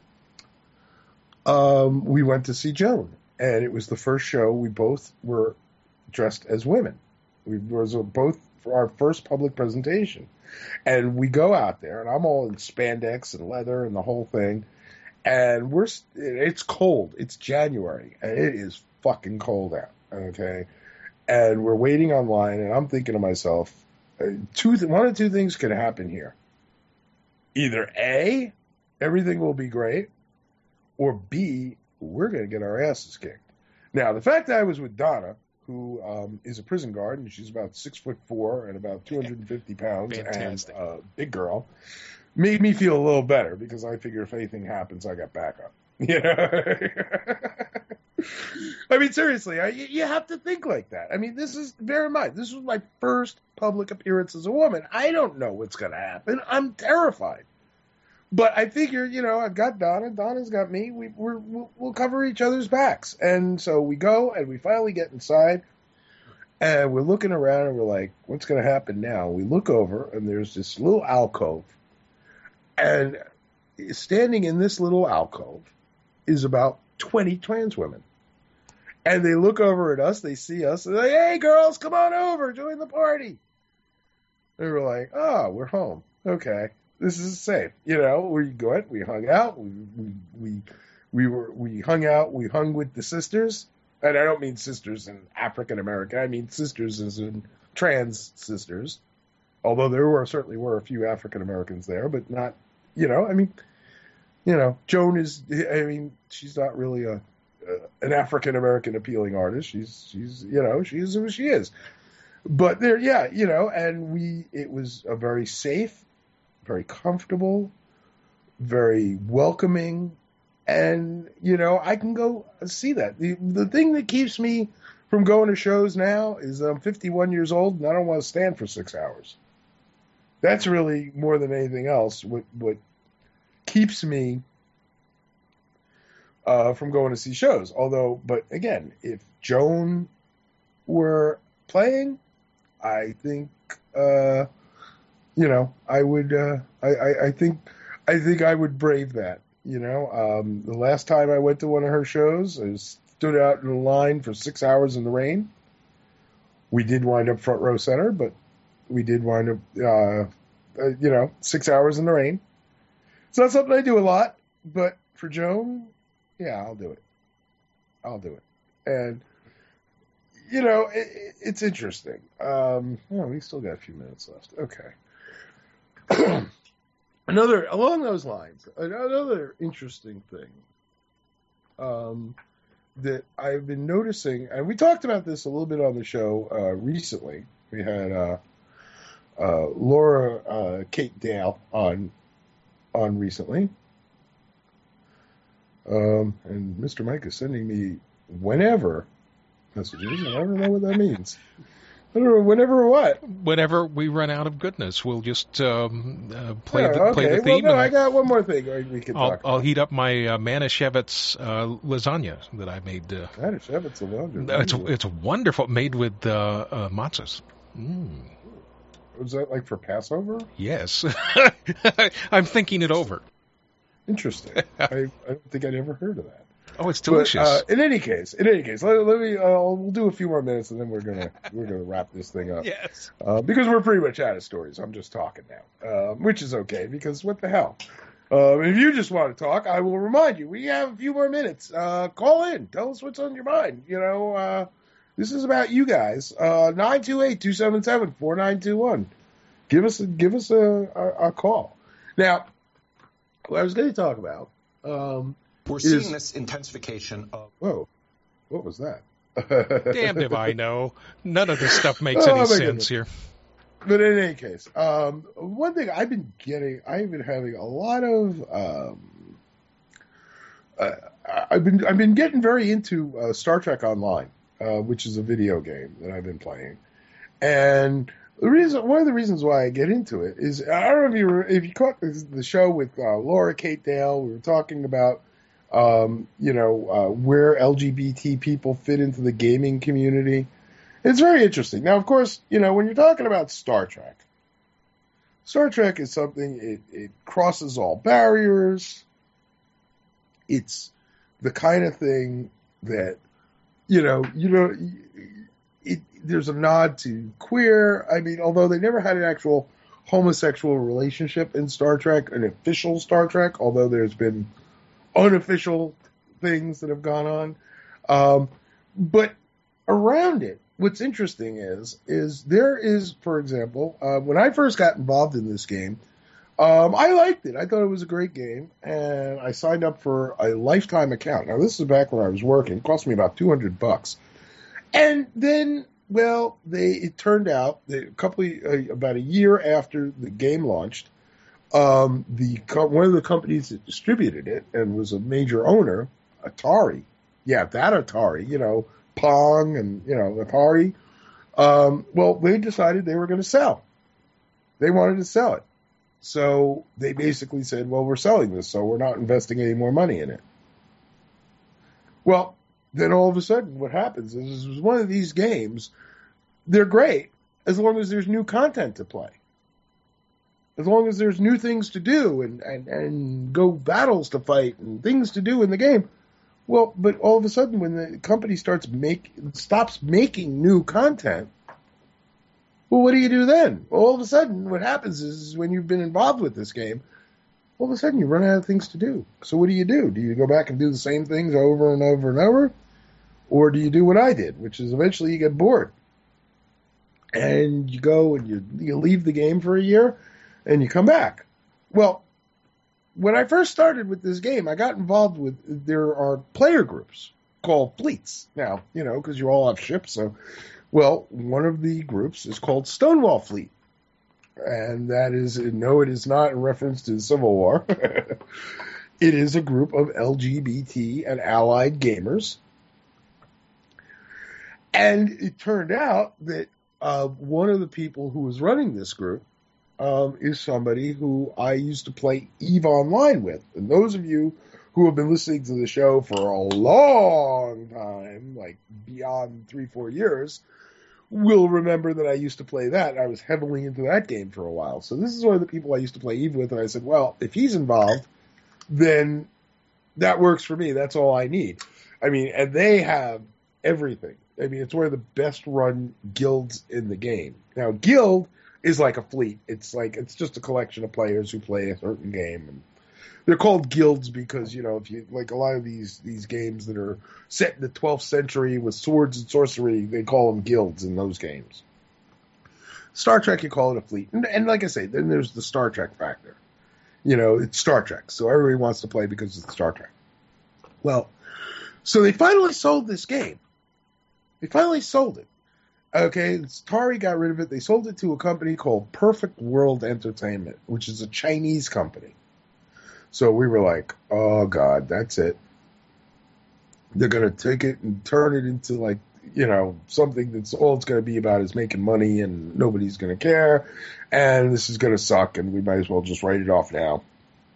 um, we went to see Joan. And it was the first show we both were dressed as women. We was both for our first public presentation. And we go out there, and I'm all in spandex and leather and the whole thing. And we're it's cold. It's January, and it is fucking cold out, okay? And we're waiting online, and I'm thinking to myself, two th- one of two things could happen here. Either A, everything will be great, or B, we're going to get our asses kicked. Now, the fact that I was with Donna, who um, is a prison guard, and she's about six foot four and about two hundred fifty pounds, Fantastic. and a big girl, made me feel a little better, because I figure if anything happens, I got backup. You know? I mean, seriously, I, you have to think like that. I mean, this is, bear in mind, this was my first public appearance as a woman. I don't know what's going to happen. I'm terrified. But I figure, you know, I've got Donna. Donna's got me. We, we're, we'll, we'll cover each other's backs. And so we go, and we finally get inside, and we're looking around, and we're like, what's going to happen now? We look over, and there's this little alcove. And standing in this little alcove is about twenty trans women. And they look over at us, they see us, and they're like, hey, girls, come on over, join the party. And we're like, oh, we're home. Okay, this is safe. You know, we went, we hung out, we we we, we were we hung out, we hung with the sisters. And I don't mean sisters in African America, I mean sisters as in trans sisters. Although there were certainly were a few African Americans there, but not, you know, I mean, you know, Joan is, I mean, she's not really a, uh, an African American appealing artist. She's, she's, you know, she is who she is. But there, yeah, you know, and we, it was a very safe, very comfortable, very welcoming, and, you know, I can go see that. The, the thing that keeps me from going to shows now is I'm fifty-one years old and I don't want to stand for six hours. That's really more than anything else what, what keeps me uh, from going to see shows. Although, but again, if Joan were playing, I think, uh, you know, I would, uh, I, I, I think, I think I would brave that. You know, um, the last time I went to one of her shows, I stood out in a line for six hours in the rain. We did wind up front row center, but we did wind up, uh, uh, you know, six hours in the rain. It's not something I do a lot, but for Joan, yeah, I'll do it. I'll do it. And, you know, it, it's interesting. Um, oh, we still got a few minutes left. Okay. Another, along those lines, another interesting thing um, that I've been noticing, and we talked about this a little bit on the show uh, recently. We had uh, uh, Laura uh, Kate Dale on on recently. Um, and Mister Mike is sending me whenever messages, and I don't know what that means. I don't know, whenever what? Whenever we run out of goodness, we'll just um, uh, play, yeah, the, okay. play the Well, theme. no, I got one more thing we can I'll, talk about. I'll heat up my uh, Manischewitz uh, lasagna that I made. Uh, Manischewitz lasagna? It's, it's wonderful, made with uh, uh, matzahs. Mm. Was that like for Passover? Yes. I'm thinking it over. Interesting. I, I don't think I'd ever heard of that. Oh, it's delicious. But, uh, in any case, in any case, let, let me. Uh, we'll do a few more minutes, and then we're gonna we're gonna wrap this thing up. Yes. Uh, because we're pretty much out of stories. I'm just talking now, uh, which is okay. Because what the hell? Uh, if you just want to talk, I will remind you. We have a few more minutes. Uh, call in. Tell us what's on your mind. You know, uh, this is about you guys. Uh, nine two eight, two seven seven, four nine two one. Give us a, give us a, a, a call. Now, what I was going to talk about. Um, We're is, seeing this intensification of... Whoa, what was that? Damned if I know. None of this stuff makes any oh, sense goodness. here. But in any case, um, one thing I've been getting, I've been having a lot of, um, uh, I've been I've been getting very into uh, Star Trek Online, uh, which is a video game that I've been playing, and the reason, one of the reasons why I get into it is, I don't know if you were, if you caught the show with uh, Laura Kate Dale. We were talking about. Um, you know, uh, where L G B T people fit into the gaming community. It's very interesting. Now, of course, you know, when you're talking about Star Trek, Star Trek is something, it, it crosses all barriers. It's the kind of thing that, you know, you know, it, there's a nod to queer. I mean, although they never had an actual homosexual relationship in Star Trek, an official Star Trek, although there's been unofficial things that have gone on. Um, but around it, what's interesting is, is there is, for example, uh, when I first got involved in this game, um, I liked it. I thought it was a great game, and I signed up for a lifetime account. Now, this is back when I was working. It cost me about two hundred bucks. And then, well, they it turned out that a couple of, uh, about a year after the game launched, Um, the one of the companies that distributed it and was a major owner, Atari, yeah, that Atari, you know, Pong and, you know, Atari, um, well, they decided they were going to sell. They wanted to sell it. So they basically said, well, we're selling this, so we're not investing any more money in it. Well, then all of a sudden what happens is, is one of these games, they're great as long as there's new content to play. As long as there's new things to do and, and, and go battles to fight and things to do in the game. Well, but all of a sudden when the company starts make stops making new content, well, what do you do then? Well, all of a sudden what happens is, is when you've been involved with this game, all of a sudden you run out of things to do. So what do you do? Do you go back and do the same things over and over and over? Or do you do what I did, which is eventually you get bored. And you go and you you leave the game for a year, and you come back. Well, when I first started with this game, I got involved with, there are player groups called fleets. Now, you know, because you all have ships. So, well, one of the groups is called Stonewall Fleet. And that is, no, it is not in reference to the Civil War. It is a group of L G B T and allied gamers. And it turned out that uh, one of the people who was running this group Um, is somebody who I used to play EVE Online with. And those of you who have been listening to the show for a long time, like beyond three, four years, will remember that I used to play that. I was heavily into that game for a while. So this is one of the people I used to play EVE with, and I said, well, if he's involved, then that works for me. That's all I need. I mean, and they have everything. I mean, it's one of the best run guilds in the game. Now, guild is like a fleet. It's like, it's just a collection of players who play a certain game. And they're called guilds because, you know, if you like a lot of these these games that are set in the twelfth century with swords and sorcery, they call them guilds in those games. Star Trek, you call it a fleet. And, and like I say, then there's the Star Trek factor. You know, it's Star Trek, so everybody wants to play because it's Star Trek. Well, so they finally sold this game. They finally sold it. Okay, Atari got rid of it. They sold it to a company called Perfect World Entertainment, which is a Chinese company. So we were like, oh, God, that's it. They're going to take it and turn it into, like, you know, something that's all it's going to be about is making money and nobody's going to care, and this is going to suck, and we might as well just write it off now.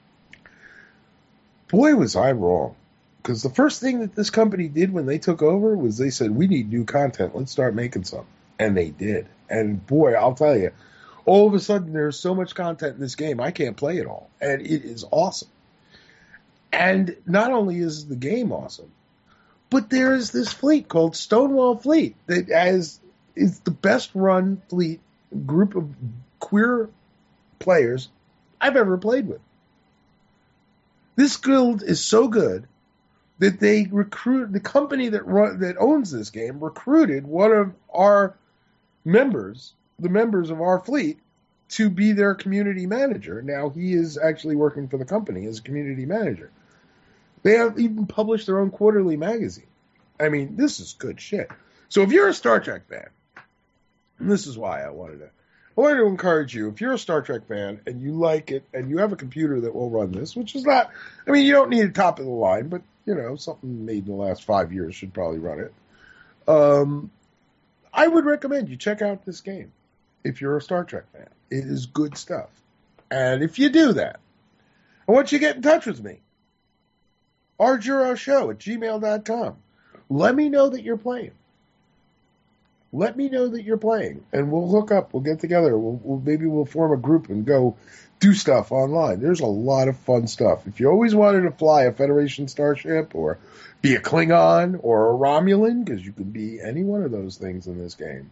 Boy, was I wrong. Because the first thing that this company did when they took over was they said, we need new content. Let's start making some. And they did. And boy, I'll tell you, all of a sudden there's so much content in this game, I can't play it all. And it is awesome. And not only is the game awesome, but there is this fleet called Stonewall Fleet that has, is the best run fleet group of queer players I've ever played with. This guild is so good that they recruit, the company that run, that owns this game recruited one of our members, the members of our fleet, to be their community manager. Now he is actually working for the company as a community manager. They have even published their own quarterly magazine. I mean, this is good shit. So if you're a Star Trek fan, and this is why I wanted to, I wanted to encourage you, if you're a Star Trek fan and you like it and you have a computer that will run this, which is not, I mean, you don't need a top of the line, but you know, something made in the last five years should probably run it. Um, I would recommend you check out this game if you're a Star Trek fan. It is good stuff. And if you do that, I want you to get in touch with me. rjuroshow at gmail dot com. Let me know that you're playing. Let me know that you're playing, and we'll hook up. We'll get together. We'll, we'll maybe we'll form a group and go do stuff online. There's a lot of fun stuff. If you always wanted to fly a Federation starship or be a Klingon or a Romulan, because you can be any one of those things in this game,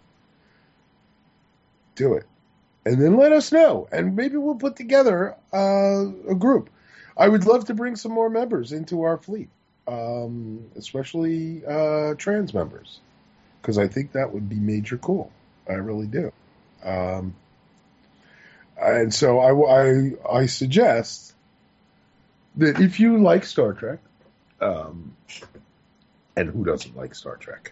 do it. And then let us know, and maybe we'll put together uh, a group. I would love to bring some more members into our fleet, um, especially uh, trans members, because I think that would be major cool. I really do. Um, and so I, I, I suggest that if you like Star Trek, um, and who doesn't like Star Trek?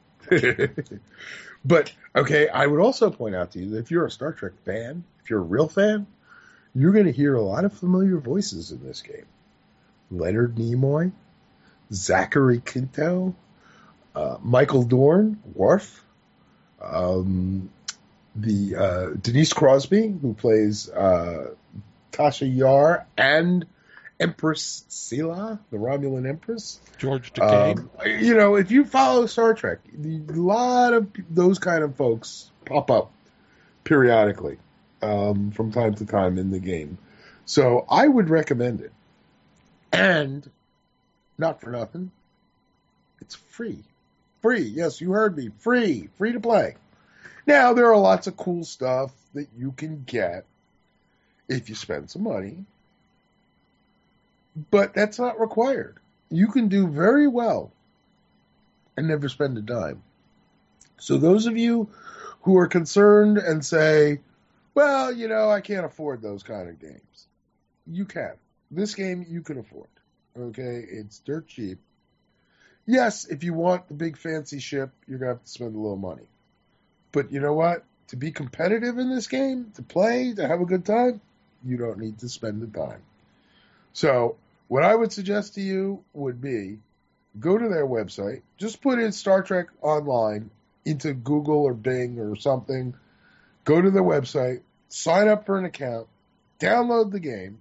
But, okay, I would also point out to you that if you're a Star Trek fan, if you're a real fan, you're going to hear a lot of familiar voices in this game. Leonard Nimoy, Zachary Quinto, uh, Michael Dorn, Worf, um, the uh, Denise Crosby, who plays uh, Tasha Yar, and Empress Sela, the Romulan Empress. George Takei. Um, you know, if you follow Star Trek, a lot of those kind of folks pop up periodically um, from time to time in the game. So I would recommend it. And, not for nothing, it's free. Free. Yes, you heard me. Free. Free to play. Now, there are lots of cool stuff that you can get if you spend some money. But that's not required. You can do very well and never spend a dime. So those of you who are concerned and say, well, you know, I can't afford those kind of games. You can. This game you can afford. Okay? It's dirt cheap. Yes, if you want the big fancy ship, you're going to have to spend a little money. But you know what? To be competitive in this game, to play, to have a good time, you don't need to spend the dime. So what I would suggest to you would be go to their website, just put in Star Trek Online into Google or Bing or something, go to their website, sign up for an account, download the game,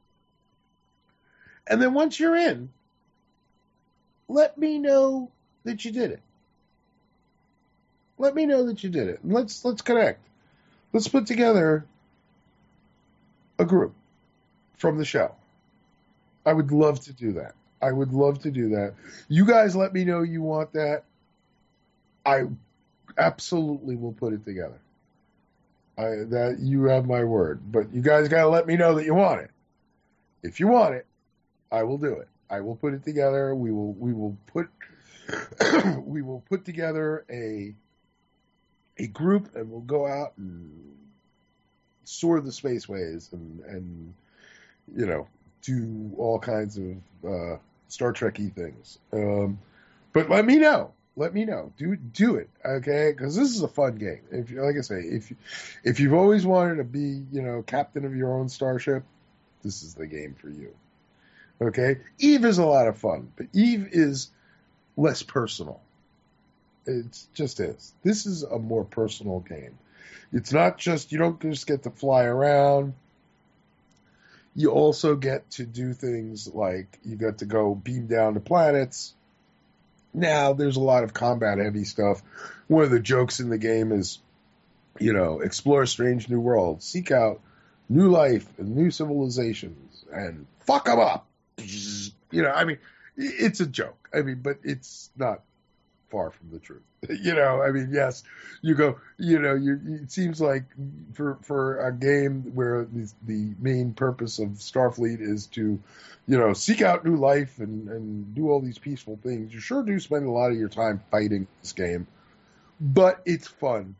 and then once you're in, let me know that you did it. Let me know that you did it. Let's let's connect. Let's put together a group from the show. I would love to do that. I would love to do that. You guys let me know you want that. I absolutely will put it together. I, that you have my word. But you guys got to let me know that you want it. If you want it, I will do it. I will put it together. We will we will put we will put together a a group, and we'll go out and soar the spaceways and and you know, do all kinds of uh, Star Trek-y things. Um, but let me know. Let me know. Do do it, okay? Because this is a fun game. If like I say, if if you've always wanted to be, you know, captain of your own starship, this is the game for you. Okay? Eve is a lot of fun, but Eve is less personal. It just is. This is a more personal game. It's not just, you don't just get to fly around. You also get to do things like you get to go beam down to planets. Now, there's a lot of combat-heavy stuff. One of the jokes in the game is, you know, explore strange new worlds, seek out new life and new civilizations, and fuck them up. You know, I mean, it's a joke. I mean, but it's not far from the truth. You know, I mean, yes, you go, you know, you, it seems like for for a game where the, the main purpose of Starfleet is to, you know, seek out new life and, and do all these peaceful things, you sure do spend a lot of your time fighting this game. But it's fun.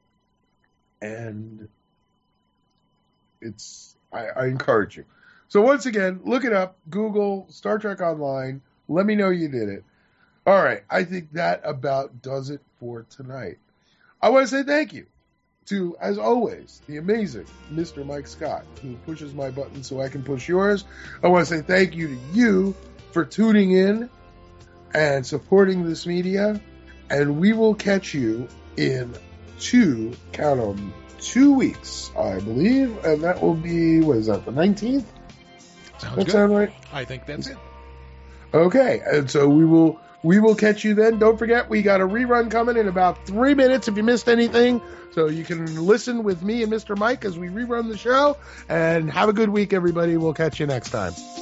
And it's, I, I encourage you. So once again, look it up, Google Star Trek Online. Let me know you did it. All right, I think that about does it for tonight. I want to say thank you to, as always, the amazing Mister Mike Scott, who pushes my button so I can push yours. I want to say thank you to you for tuning in and supporting this media, and we will catch you in two, count 'em, two weeks, I believe, and that will be, what is that, the nineteenth? Sounds that good. Sound right? I think that's it. Okay, and so we will we will catch you then. Don't forget, we got a rerun coming in about three minutes if you missed anything. So you can listen with me and Mister Mike as we rerun the show. And have a good week, everybody. We'll catch you next time.